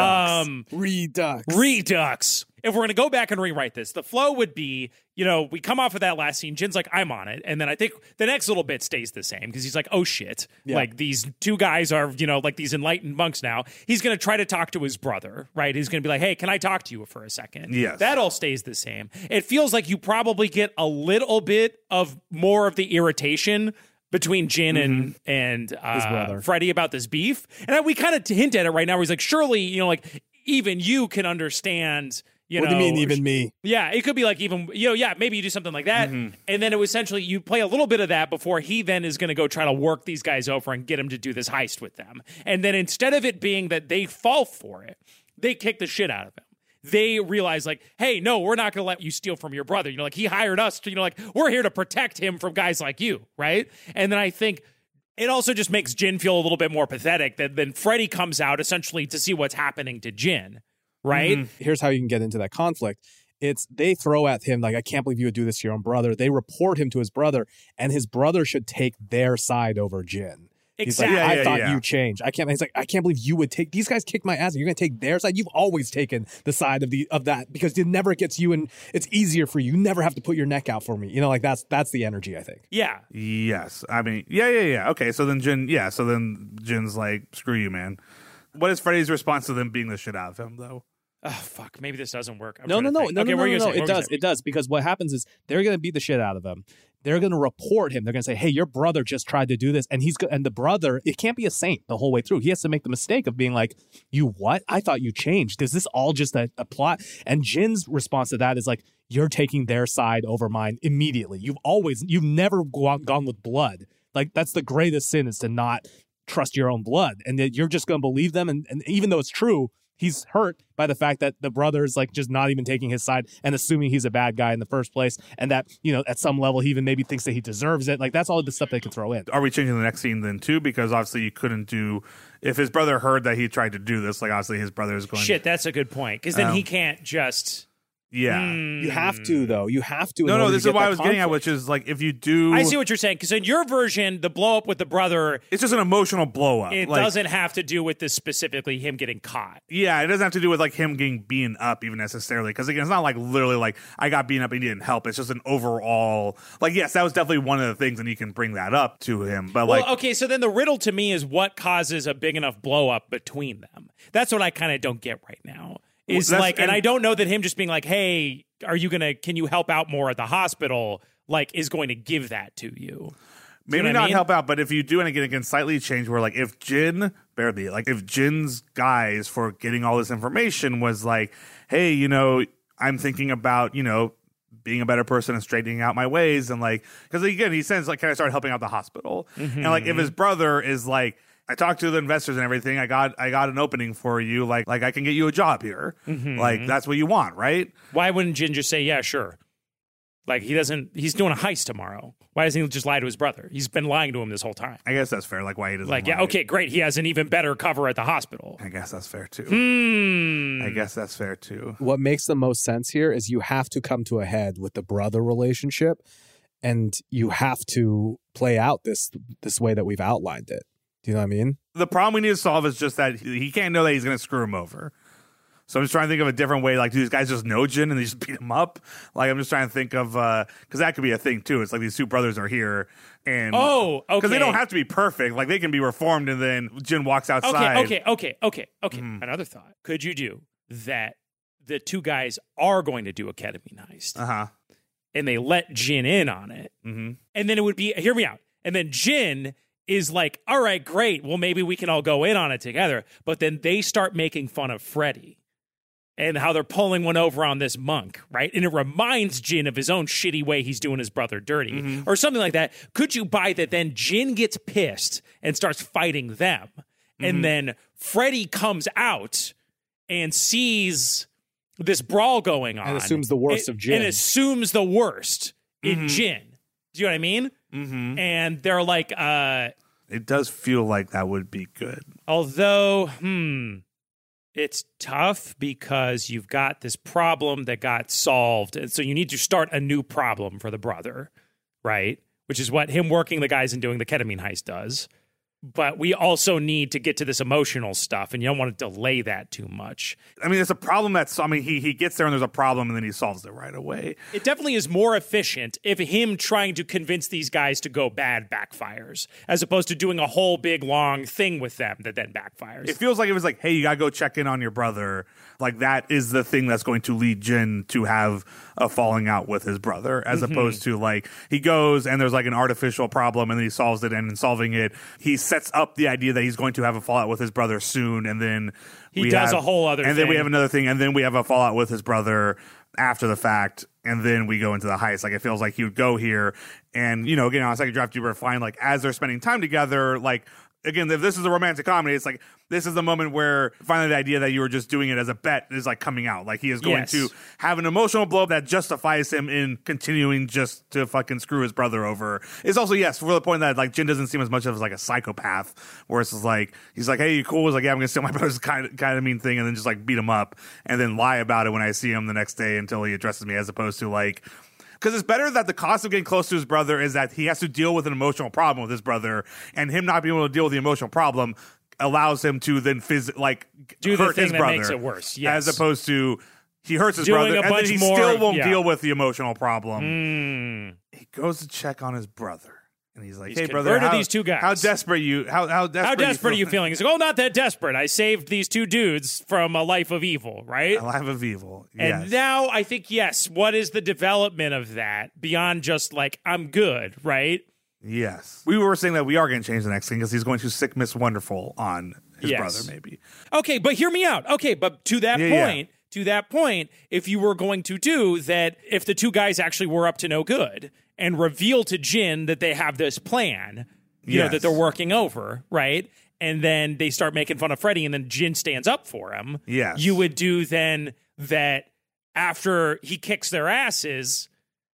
Redux. If we're going to go back and rewrite this, the flow would be, we come off of that last scene. Jin's like, I'm on it. And then I think the next little bit stays the same because he's like, oh, shit. Yeah. Like, these two guys are, like these enlightened monks now. He's going to try to talk to his brother, right? He's going to be like, hey, can I talk to you for a second? Yes. That all stays the same. It feels like you probably get a little bit of more of the irritation between Jin and his brother Freddy about this beef. And we kind of hint at it right now where he's like, surely, even you can understand. What do you mean, even me? Yeah, it could be like even, maybe you do something like that. And then it was essentially you play a little bit of that before he then is going to go try to work these guys over and get him to do this heist with them. And then instead of it being that they fall for it, they kick the shit out of him. They realize like, hey, no, we're not going to let you steal from your brother. Like he hired us to, we're here to protect him from guys like you, right? And then I think it also just makes Jin feel a little bit more pathetic that then Freddy comes out essentially to see what's happening to Jin. Right? Here's how you can get into that conflict. They throw at him like, I can't believe you would do this to your own brother. They report him to his brother, and his brother should take their side over Jin. Exactly. He's like, I thought you changed. He's like, I can't believe you would take these guys kicked my ass and you're gonna take their side. You've always taken the side of that because it never gets you and it's easier for you. You never have to put your neck out for me. That's the energy, I think. Yeah. Yes. I mean, yeah. Okay, so then Jin's like, screw you, man. What is Freddy's response to them beating the shit out of him, though? Oh, fuck. Maybe this doesn't work. No. It does because what happens is they're going to beat the shit out of him. They're going to report him. They're going to say, hey, your brother just tried to do this. And the brother, it can't be a saint the whole way through. He has to make the mistake of being like, you what? I thought you changed. Is this all just a plot? And Jin's response to that is like, you're taking their side over mine immediately. You've never gone with blood. Like, that's the greatest sin is to not trust your own blood. And that you're just going to believe them. And even though it's true, he's hurt by the fact that the brother is like just not even taking his side and assuming he's a bad guy in the first place. And that, at some level, he even maybe thinks that he deserves it. Like, that's all the stuff they can throw in. Are we changing the next scene then, too? Because obviously you couldn't do... If his brother heard that he tried to do this, like, obviously his brother is going... Shit, that's a good point. Because then he can't just... Yeah. You have to, though. You have to. No, this is what I was getting at, which is like if you do... I see what you're saying. Because in your version, the blow up with the brother... It's just an emotional blow up. It doesn't have to do with this specifically him getting caught. Yeah, it doesn't have to do with like him getting beaten up even necessarily. Because again, it's not like literally like I got beaten up and he didn't help. It's just an overall... Like, yes, that was definitely one of the things and you can bring that up to him. But okay, so then the riddle to me is what causes a big enough blow up between them. That's what I kind of don't get right now. And I don't know that him just being like, hey, can you help out more at the hospital, like, is going to give that to you. Maybe not help out, but if you do, and again, it can slightly change where, like, if Jin's guys for getting all this information was like, hey, I'm thinking about, being a better person and straightening out my ways. And like, because again, he says, like, can I start helping out the hospital? And like, if his brother is like, I talked to the investors and everything. I got an opening for you. Like I can get you a job here. Like that's what you want, right? Why wouldn't Jin just say, yeah, sure? Like he's doing a heist tomorrow. Why doesn't he just lie to his brother? He's been lying to him this whole time. I guess that's fair. Like why he doesn't like, lie. yeah, okay, great. He has an even better cover at the hospital. I guess that's fair too. I guess that's fair too. What makes the most sense here is you have to come to a head with the brother relationship and you have to play out this way that we've outlined it. Do you know what I mean? The problem we need to solve is just that he can't know that he's going to screw him over. So I'm just trying to think of a different way. Like, do these guys just know Jin and they just beat him up? Like, I'm just trying to think of, because that could be a thing too. It's like these two brothers are here. And because they don't have to be perfect. Like, they can be reformed and then Jin walks outside. Okay. Another thought. Could you do that the two guys are going to do a ketamine heist? And they let Jin in on it. And then it would be, hear me out. And then Jin is like, all right, great. Well, maybe we can all go in on it together. But then they start making fun of Freddy and how they're pulling one over on this monk, right? And it reminds Jin of his own shitty way he's doing his brother dirty or something like that. Could you buy that then Jin gets pissed and starts fighting them? And then Freddy comes out and sees this brawl going on. And assumes the worst of Jin. And assumes the worst in Jin. Do you know what I mean? And they're like, it does feel like that would be good. Although, It's tough because you've got this problem that got solved. And so you need to start a new problem for the brother, right? Which is what him working the guys and doing the ketamine heist does. But we also need to get to this emotional stuff, and you don't want to delay that too much. I mean, it's a problem he gets there and there's a problem and then he solves it right away. It definitely is more efficient if him trying to convince these guys to go bad backfires, as opposed to doing a whole big long thing with them that then backfires. It feels like it was like, hey, you gotta go check in on your brother. Like that is the thing that's going to lead Jin to have a falling out with his brother, as opposed to like he goes and there's like an artificial problem and then he solves it, and in solving it, he sets up the idea that he's going to have a fallout with his brother soon, and then he does a whole other thing. And then we have another thing, and then we have a fallout with his brother after the fact, and then we go into the heist. Like it feels like he would go here, and you know, again on a second draft, you were fine. Like as they're spending time together, like again, if this is a romantic comedy, it's like this is the moment where finally the idea that you were just doing it as a bet is like coming out. Like he is going to have an emotional blow up that justifies him in continuing just to fucking screw his brother over. It's also, yes, for the point that like Jin doesn't seem as much of like a psychopath, where it's just like he's like, hey, you cool? He's like, yeah, I'm gonna steal my brother's kind of mean thing, and then just like beat him up and then lie about it when I see him the next day until he addresses me, as opposed to like, because it's better that the cost of getting close to his brother is that he has to deal with an emotional problem with his brother, and him not being able to deal with the emotional problem allows him to then do hurt the thing his that brother, makes it worse. Yes. As opposed to he hurts his Doing brother a and then bunch he more still won't yeah. deal with the emotional problem. He goes to check on his brother. And he's like, "Hey, brother, these two guys. How desperate you? How desperate are you feeling?" He's like, "Oh, not that desperate. I saved these two dudes from a life of evil, right? A life of evil." Yes. And now I think, yes. What is the development of that beyond just like I'm good, right? Yes, we were saying that we are going to change the next thing because he's going to sick Miss Wonderful on his brother, maybe. Okay, but hear me out. Okay, but to that point. To that point, if you were going to do that, if the two guys actually were up to no good and reveal to Jin that they have this plan, you know, that they're working over, right? And then they start making fun of Freddy and then Jin stands up for him. Yes. You would do then that after he kicks their asses.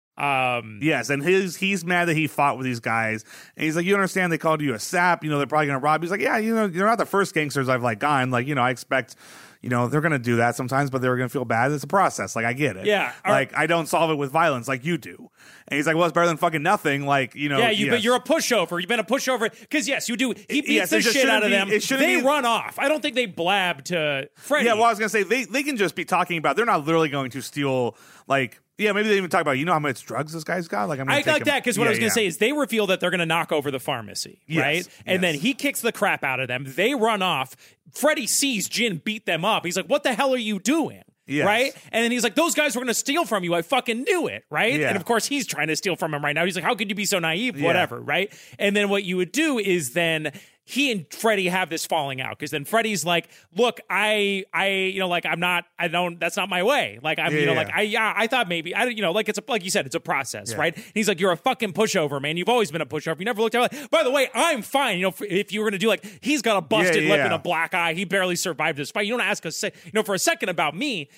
Yes, and he's mad that he fought with these guys, and he's like, you understand they called you a sap, you know, they're probably gonna rob you. He's like, yeah, you know, you're not the first gangsters I've like gone, like, you know, I expect, you know, they're gonna do that sometimes, but they're gonna feel bad. It's a process, like I get it. Yeah, like I don't solve it with violence like you do. And he's like, well, it's better than fucking nothing, like, you know. Yeah, but you're a pushover. You've been a pushover because yes, you do. He beats the shit out of them. They run off. I don't think they blab to Freddy. Yeah, well, I was gonna say they can just be talking about. They're not literally going to steal like. Yeah, maybe they even talk about, you know how much drugs this guy's got? Like, I like that because what I was going to say is they reveal that they're going to knock over the pharmacy, right? And then he kicks the crap out of them. They run off. Freddy sees Jin beat them up. He's like, what the hell are you doing? Yes. Right? And then he's like, those guys were going to steal from you. I fucking knew it, right? Yeah. And of course, he's trying to steal from him right now. He's like, how could you be so naive? Whatever, right? And then what you would do is then he and Freddy have this falling out because then Freddy's like, look, I, you know, like that's not my way. Like I'm, like I thought maybe like it's like you said, it's a process, right? And he's like, you're a fucking pushover, man. You've always been a pushover. You never looked at it. By the way, I'm fine. You know, if you were gonna do like, he's got a busted lip and a black eye. He barely survived this fight. You don't ask us, for a second about me.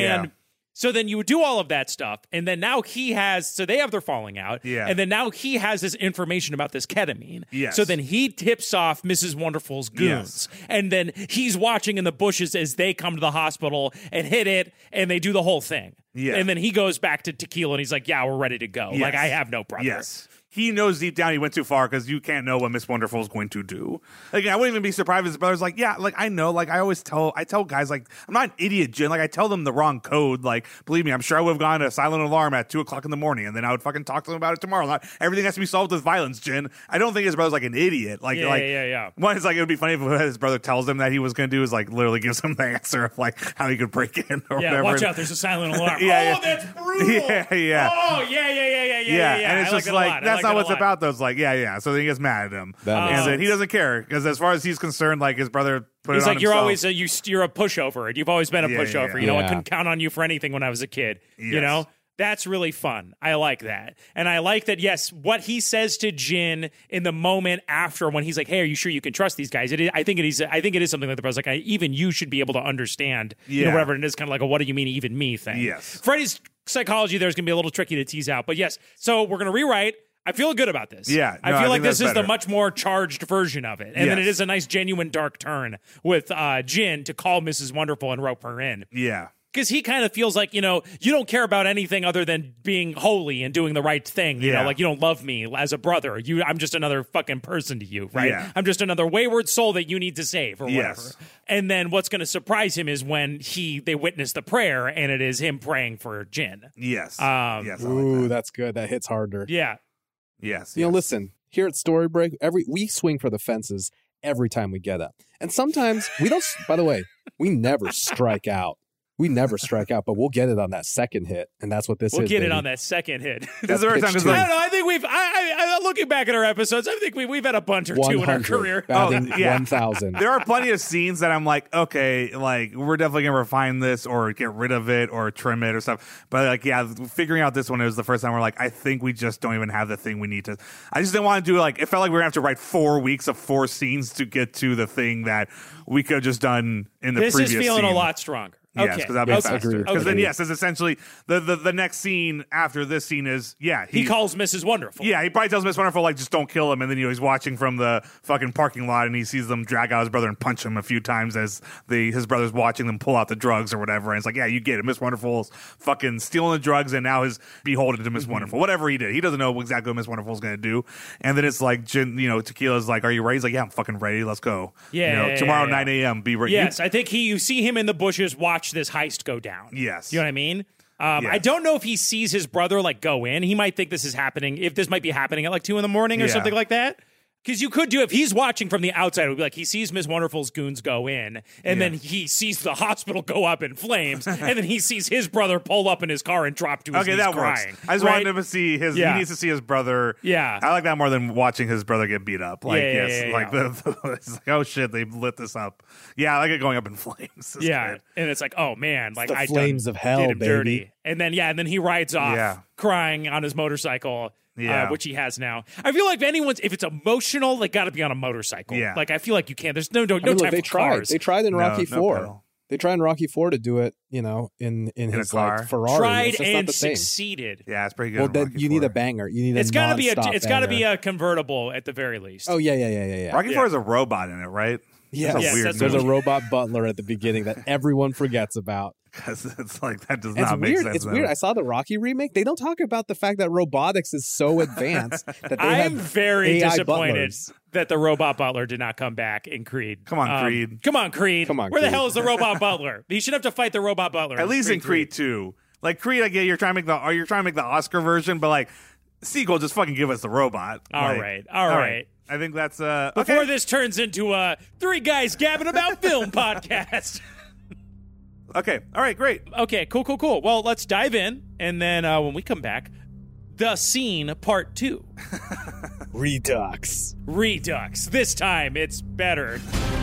So then you would do all of that stuff, and then now so they have their falling out, and then now he has this information about this ketamine. Yes. So then he tips off Mrs. Wonderful's goons, and then he's watching in the bushes as they come to the hospital and hit it, and they do the whole thing. Yeah. And then he goes back to Tequila, and he's like, yeah, we're ready to go. Like, I have no brother. Yes. He knows deep down he went too far because you can't know what Miss Wonderful is going to do. Like, I wouldn't even be surprised if his brother's like, yeah, like, I know. Like, I tell guys, like, I'm not an idiot, Jin. Like, I tell them the wrong code. Like, believe me, I'm sure I would have gone to a silent alarm at 2 o'clock in the morning, and then I would fucking talk to them about it tomorrow. Not everything has to be solved with violence, Jin. I don't think his brother's like an idiot. Like, one is like, it would be funny if his brother tells him that he was going to do is like literally gives him the answer of like how he could break in or whatever. Watch out, there's a silent alarm. That's brutal. Yeah. Oh, yeah. And it's just like, that's not what's about those. Like, so then he gets mad at him, and then he doesn't care because as far as he's concerned, like his brother put he's it on like, you're himself. always you're a pushover, and you've always been a pushover. You know, I couldn't count on you for anything when I was a kid. You know, that's really fun. I like that, and I like that. Yes, what he says to Jin in the moment after when he's like, "Hey, are you sure you can trust these guys?" I think it is something like the brother's like, even you should be able to understand. You know, whatever it is, kind of like a "what do you mean, even me" thing. Yes, Freddy's psychology there is going to be a little tricky to tease out, but yes. So we're going to rewrite. I feel good about this. Yeah, I no, feel I like think this that's is the better. much more charged version of it. And then it Yes. is a nice, genuine dark turn with Jin to call Mrs. Wonderful and rope her in. Yeah. Because he kind of feels like, you don't care about anything other than being holy and doing the right thing. You know, like you don't love me as a brother. I'm just another fucking person to you, right? Yeah. I'm just another wayward soul that you need to save or whatever. Yes. And then what's going to surprise him is when they witness the prayer and it is him praying for Jin. Yes. Yes. I like Ooh, that. that's good. That hits harder. Yeah. Yes. You know, listen, here at Story Break, we swing for the fences every time we get up. And sometimes we don't, by the way, we never strike out. We never strike out, but we'll get it on that second hit, and that's what this is. We'll get it baby. on that second hit. This is the first time, 'cause, I like, don't know. I think I looking back at our episodes, I think we've had a bunch or two in our 100, career. batting Oh, yeah. 1,000. There are plenty of scenes that I'm like, okay, like we're definitely gonna refine this or get rid of it or trim it or stuff. But like, yeah, figuring out this one, it was the first time we're like, I think we just don't even have the thing we need to. I just didn't want to do like, it felt like we were gonna have to write 4 weeks of 4 scenes to get to the thing that we could have just done in the This previous is feeling scene. a lot stronger. Yes, Okay. because that'd be Yes, faster. agreed. Because then, Okay. yes, it's essentially the next scene after this scene is He calls Mrs. Wonderful. Yeah, he probably tells Miss Wonderful, like, just don't kill him. And then, he's watching from the fucking parking lot and he sees them drag out his brother and punch him a few times as his brother's watching them pull out the drugs or whatever. And it's like, yeah, you get it. Miss Wonderful's fucking stealing the drugs and now is beholden to Miss Wonderful. Whatever he did. He doesn't know exactly what Miss Wonderful's going to do. And then it's like, Tequila's like, are you ready? He's like, yeah, I'm fucking ready. Let's go. Yeah, tomorrow, yeah. 9 a.m., be ready. Yes, I think you see him in the bushes watch this heist go down. Yes. You know what I mean? Yes. I don't know if he sees his brother like go in. He might think this is happening, if this might be happening at like 2 a.m. or Yeah. something like that. Because you could do, if he's watching from the outside, it would be like he sees Ms. Wonderful's goons go in, and then he sees the hospital go up in flames, and then he sees his brother pull up in his car and drop to his knees that crying. works. I just right? wanted him to see his. Yeah. He needs to see his brother. Yeah. I like that more than watching his brother get beat up. Like, Yeah, like it's like, oh shit, they lit this up. Yeah, I like it going up in flames. It's Yeah, great. and it's like, oh man, like the I flames of hell, did him baby. dirty, and then he rides off, Yeah. crying on his motorcycle, Yeah. which he has now. I feel like if it's emotional, they got to be on a motorcycle. Yeah. Like I feel like you can't. There's no I mean, time look, they for tried. cars. They tried in No, Rocky no 4. pedal. They tried in Rocky 4 to do it, in his car. like Ferrari. Tried It's just not and the same. succeeded. Yeah, it's pretty good. Well, in then Rocky you need IV. a banger. You need It's a got to be non-stop got to be banger. a convertible at the very least. Oh yeah. Rocky Yeah. IV has a robot in it, right? Yes. That's a Yes, weird that's There's movie. a robot butler at the beginning that everyone forgets about. 'Cause it's like that does It's not make weird. sense. It's though. weird. I saw the Rocky remake. They don't talk about the fact that robotics is so advanced that they have I'm very AI disappointed butlers. that the robot butler did not come back in Creed. Come on, Creed. Come on, Creed. Come on, Where the Creed. hell is the robot butler? He should have to fight the robot butler. At least in Creed 2. Like Creed, I get you're trying to make the Oscar version, but like sequel, just fucking give us the robot. All Like, right. I think that's Before okay. this turns into a 3 guys gabbing about film podcast. Okay, all right, great. Okay, cool. Well, let's dive in, and then when we come back, the scene part 2. Redux. Redux. This time it's better.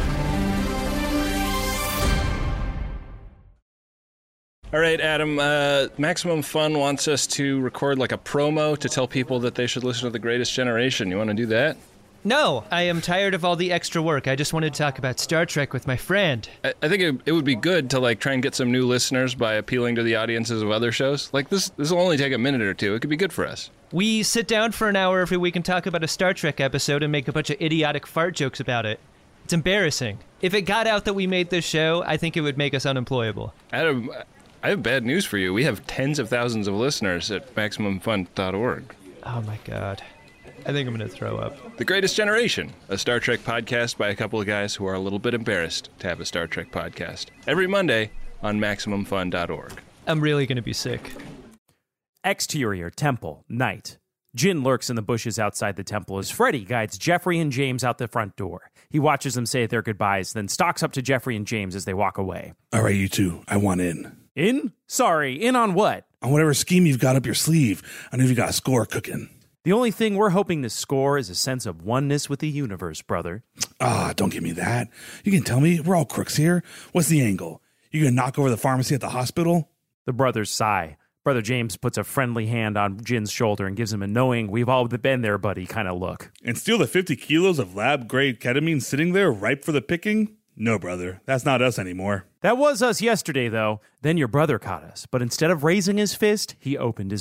All right, Adam, Maximum Fun wants us to record like a promo to tell people that they should listen to The Greatest Generation. You want to do that? No, I am tired of all the extra work. I just wanted to talk about Star Trek with my friend. I think it would be good to like try and get some new listeners by appealing to the audiences of other shows. Like this will only take a minute or two. It could be good for us. We sit down for an hour every week and talk about a Star Trek episode and make a bunch of idiotic fart jokes about it. It's embarrassing. If it got out that we made this show, I think it would make us unemployable. Adam, I have bad news for you. We have tens of thousands of listeners at MaximumFun.org. Oh my god. I think I'm gonna throw up. The Greatest Generation, a Star Trek podcast by a couple of guys who are a little bit embarrassed to have a Star Trek podcast. Every Monday on MaximumFun.org. I'm really gonna be sick. Exterior temple, night. Jin lurks in the bushes outside the temple as Freddy guides Jeffrey and James out the front door. He watches them say their goodbyes, then stalks up to Jeffrey and James as they walk away. All right, you two, I want in. In? Sorry, in on what? On whatever scheme you've got up your sleeve. I know you've got a score cooking. The only thing we're hoping to score is a sense of oneness with the universe, brother. Ah, don't give me that. You can tell me, we're all crooks here. What's the angle? You gonna knock over the pharmacy at the hospital? The brothers sigh. Brother James puts a friendly hand on Jin's shoulder and gives him a knowing, we've all been there, buddy, kind of look. And steal the 50 kilos of lab-grade ketamine sitting there ripe for the picking? No, brother, that's not us anymore. That was us yesterday, though. Then your brother caught us, but instead of raising his fist, he opened his heart.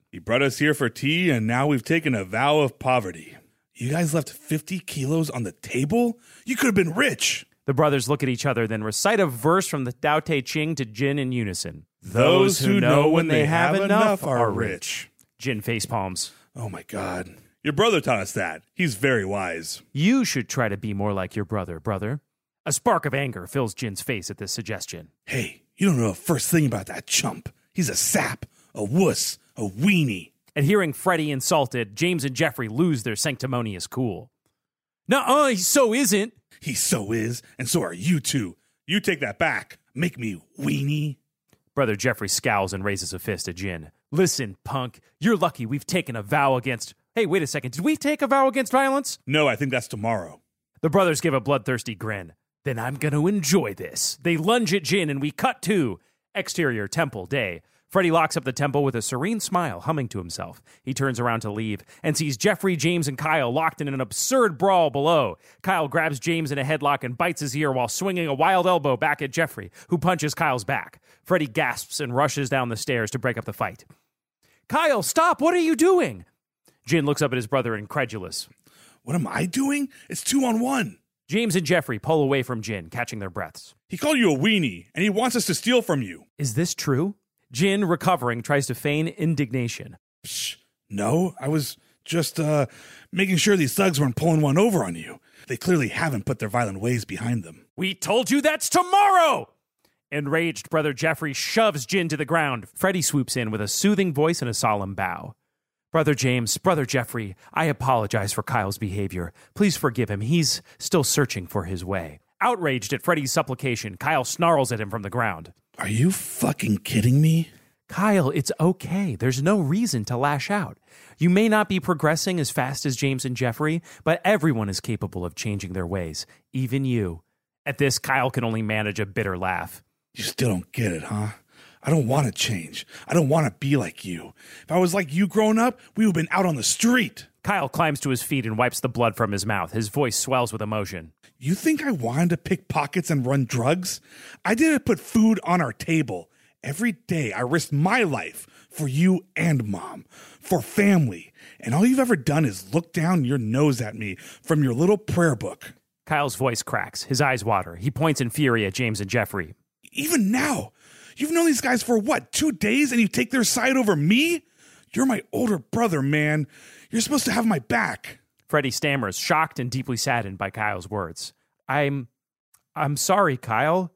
He brought us here for tea, and now we've taken a vow of poverty. You guys left 50 kilos on the table? You could have been rich. The brothers look at each other, then recite a verse from the Tao Te Ching to Jin in unison. Those who know when they have enough are rich. Jin facepalms. Oh my God. Your brother taught us that. He's very wise. You should try to be more like your brother. A spark of anger fills Jin's face at this suggestion. Hey, you don't know the first thing about that chump. He's a sap, a wuss, a weenie. At hearing Freddy insulted, James and Jeffrey lose their sanctimonious cool. Nuh-uh, he so isn't. He so is, and so are you two. You take that back. Make me weenie. Brother Jeffrey scowls and raises a fist at Jin. Listen, punk, you're lucky we've taken a vow against... Hey, wait a second, did we take a vow against violence? No, I think that's tomorrow. The brothers give a bloodthirsty grin. Then I'm gonna enjoy this. They lunge at Jin and we cut to exterior temple day. Freddy locks up the temple with a serene smile, humming to himself. He turns around to leave and sees Jeffrey, James, and Kyle locked in an absurd brawl below. Kyle grabs James in a headlock and bites his ear while swinging a wild elbow back at Jeffrey, who punches Kyle's back. Freddy gasps and rushes down the stairs to break up the fight. Kyle, stop! What are you doing? Jin looks up at his brother, incredulous. What am I doing? It's 2-on-1. James and Jeffrey pull away from Jin, catching their breaths. He called you a weenie, and he wants us to steal from you. Is this true? Jin, recovering, tries to feign indignation. Psh, no, I was just making sure these thugs weren't pulling one over on you. They clearly haven't put their violent ways behind them. We told you that's tomorrow! Enraged, Brother Jeffrey shoves Jin to the ground. Freddy swoops in with a soothing voice and a solemn bow. Brother James, Brother Jeffrey, I apologize for Kyle's behavior. Please forgive him. He's still searching for his way. Outraged at Freddy's supplication, Kyle snarls at him from the ground. Are you fucking kidding me? Kyle, it's okay. There's no reason to lash out. You may not be progressing as fast as James and Jeffrey, but everyone is capable of changing their ways, even you. At this, Kyle can only manage a bitter laugh. You still don't get it, huh? I don't want to change. I don't want to be like you. If I was like you growing up, we would have been out on the street. Kyle climbs to his feet and wipes the blood from his mouth. His voice swells with emotion. You think I wanted to pick pockets and run drugs? I didn't put food on our table. Every day I risked my life for you and Mom, for family. And all you've ever done is look down your nose at me from your little prayer book. Kyle's voice cracks. His eyes water. He points in fury at James and Jeffrey. Even now, you've known these guys for what, 2 days, and you take their side over me? You're my older brother, man. You're supposed to have my back. Freddy stammers, shocked and deeply saddened by Kyle's words. I'm sorry, Kyle.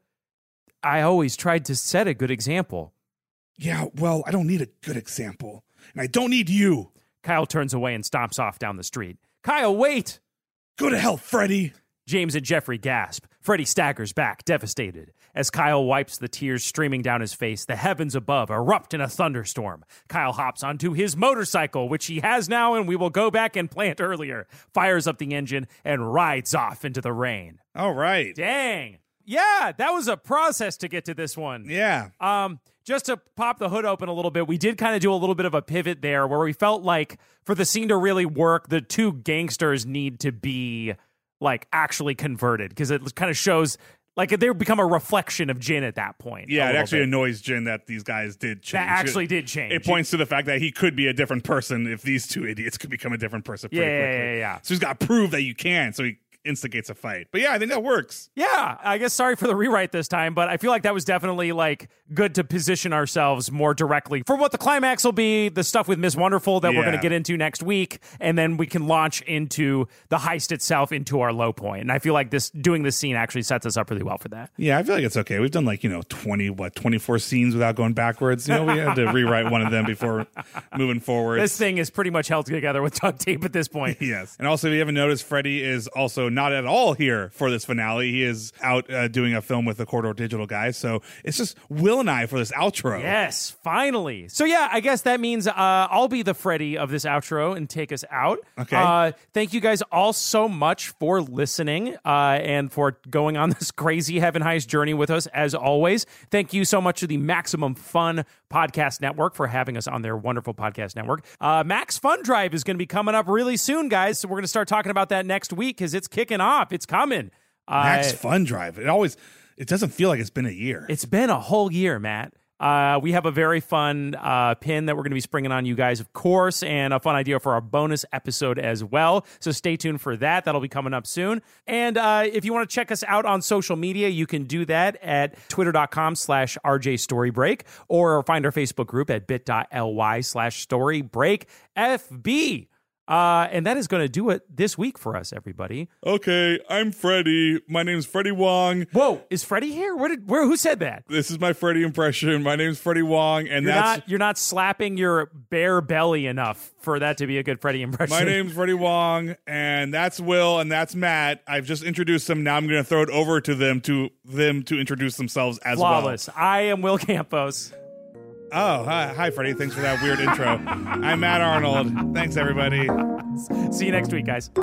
I always tried to set a good example. Yeah, well, I don't need a good example. And I don't need you. Kyle turns away and stomps off down the street. Kyle, wait! Go to hell, Freddy. James and Jeffrey gasp. Freddy staggers back, devastated. As Kyle wipes the tears streaming down his face, the heavens above erupt in a thunderstorm. Kyle hops onto his motorcycle, which he has now and we will go back and plant earlier, fires up the engine, and rides off into the rain. All right. Dang. Yeah, that was a process to get to this one. Yeah. Just to pop the hood open a little bit, we did kind of do a little bit of a pivot there where we felt like for the scene to really work, the two gangsters need to be like actually converted because it kind of shows like they become a reflection of Jin at that point. Yeah, it actually annoys Jin that these guys did change. That actually did change. It points to the fact that he could be a different person if these two idiots could become a different person pretty quickly. Yeah. So he's got to prove that you can, so he instigates a fight. But yeah, I think that works. Yeah, I guess sorry for the rewrite this time, but I feel like that was definitely like good to position ourselves more directly for what the climax will be, the stuff with Ms. Wonderful that we're going to get into next week, and then we can launch into the heist itself into our low point. And I feel like doing this scene actually sets us up really well for that. Yeah, I feel like it's okay. We've done 24 scenes without going backwards. We had to rewrite one of them before moving forward. This thing is pretty much held together with duct tape at this point. Yes. And also, if you haven't noticed, Freddy is also not at all here for this finale. He is out doing a film with the Corridor Digital guys. So it's just Will and I for this outro. Yes, finally. So yeah, I guess that means I'll be the Freddy of this outro and take us out. Okay. Thank you guys all so much for listening and for going on this crazy Heaven Heist journey with us as always. Thank you so much to the Maximum Fun Podcast Network for having us on their wonderful podcast network. Max Fun Drive is going to be coming up really soon, guys. So we're going to start talking about that next week because it's kicking off. It's coming. Max Fun Drive. It doesn't feel like it's been a year. It's been a whole year, Matt. We have a very fun pin that we're going to be springing on you guys, of course, and a fun idea for our bonus episode as well. So stay tuned for that. That'll be coming up soon. And if you want to check us out on social media, you can do that at twitter.com/RJStoryBreak or find our Facebook group at bit.ly/StoryBreakFB. And that is going to do it this week for us, everybody. Okay, I'm Freddie. My name's Freddie Wong. Whoa, is Freddie here? Who said that? This is my Freddie impression. My name's Freddie Wong, and you're not slapping your bare belly enough for that to be a good Freddie impression. My name's Freddie Wong, and that's Will, and that's Matt. I've just introduced them. Now I'm going to throw it over to them to introduce themselves as Flawless. well. I am Will Campos. Oh, hi, Freddie. Thanks for that weird intro. I'm Matt Arnold. Thanks, everybody. See you next week, guys.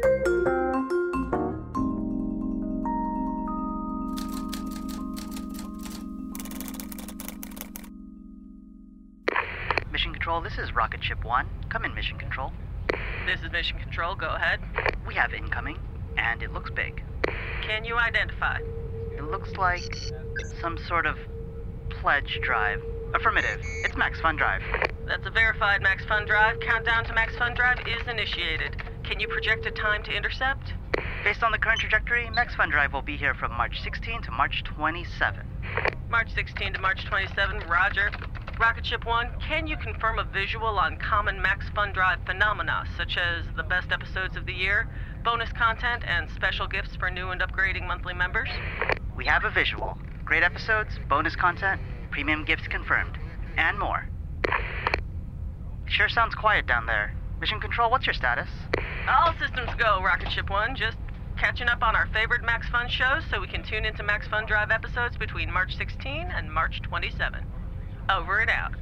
Mission Control, this is Rocket Ship 1. Come in, Mission Control. This is Mission Control. Go ahead. We have incoming, and it looks big. Can you identify? It looks like some sort of pledge drive. Affirmative. It's Max Fun Drive. That's a verified Max Fun Drive. Countdown to Max Fun Drive is initiated. Can you project a time to intercept? Based on the current trajectory, Max Fun Drive will be here from March 16 to March 27. March 16 to March 27, roger. Rocket Ship 1, can you confirm a visual on common Max Fun Drive phenomena, such as the best episodes of the year, bonus content, and special gifts for new and upgrading monthly members? We have a visual. Great episodes, bonus content, premium gifts confirmed, and more. Sure sounds quiet down there. Mission Control, what's your status? All systems go, Rocket Ship 1. Just catching up on our favorite Max Fun shows so we can tune into Max Fun Drive episodes between March 16 and March 27. Over and out.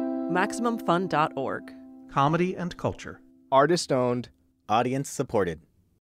MaximumFun.org. Comedy and culture. Artist owned, audience supported.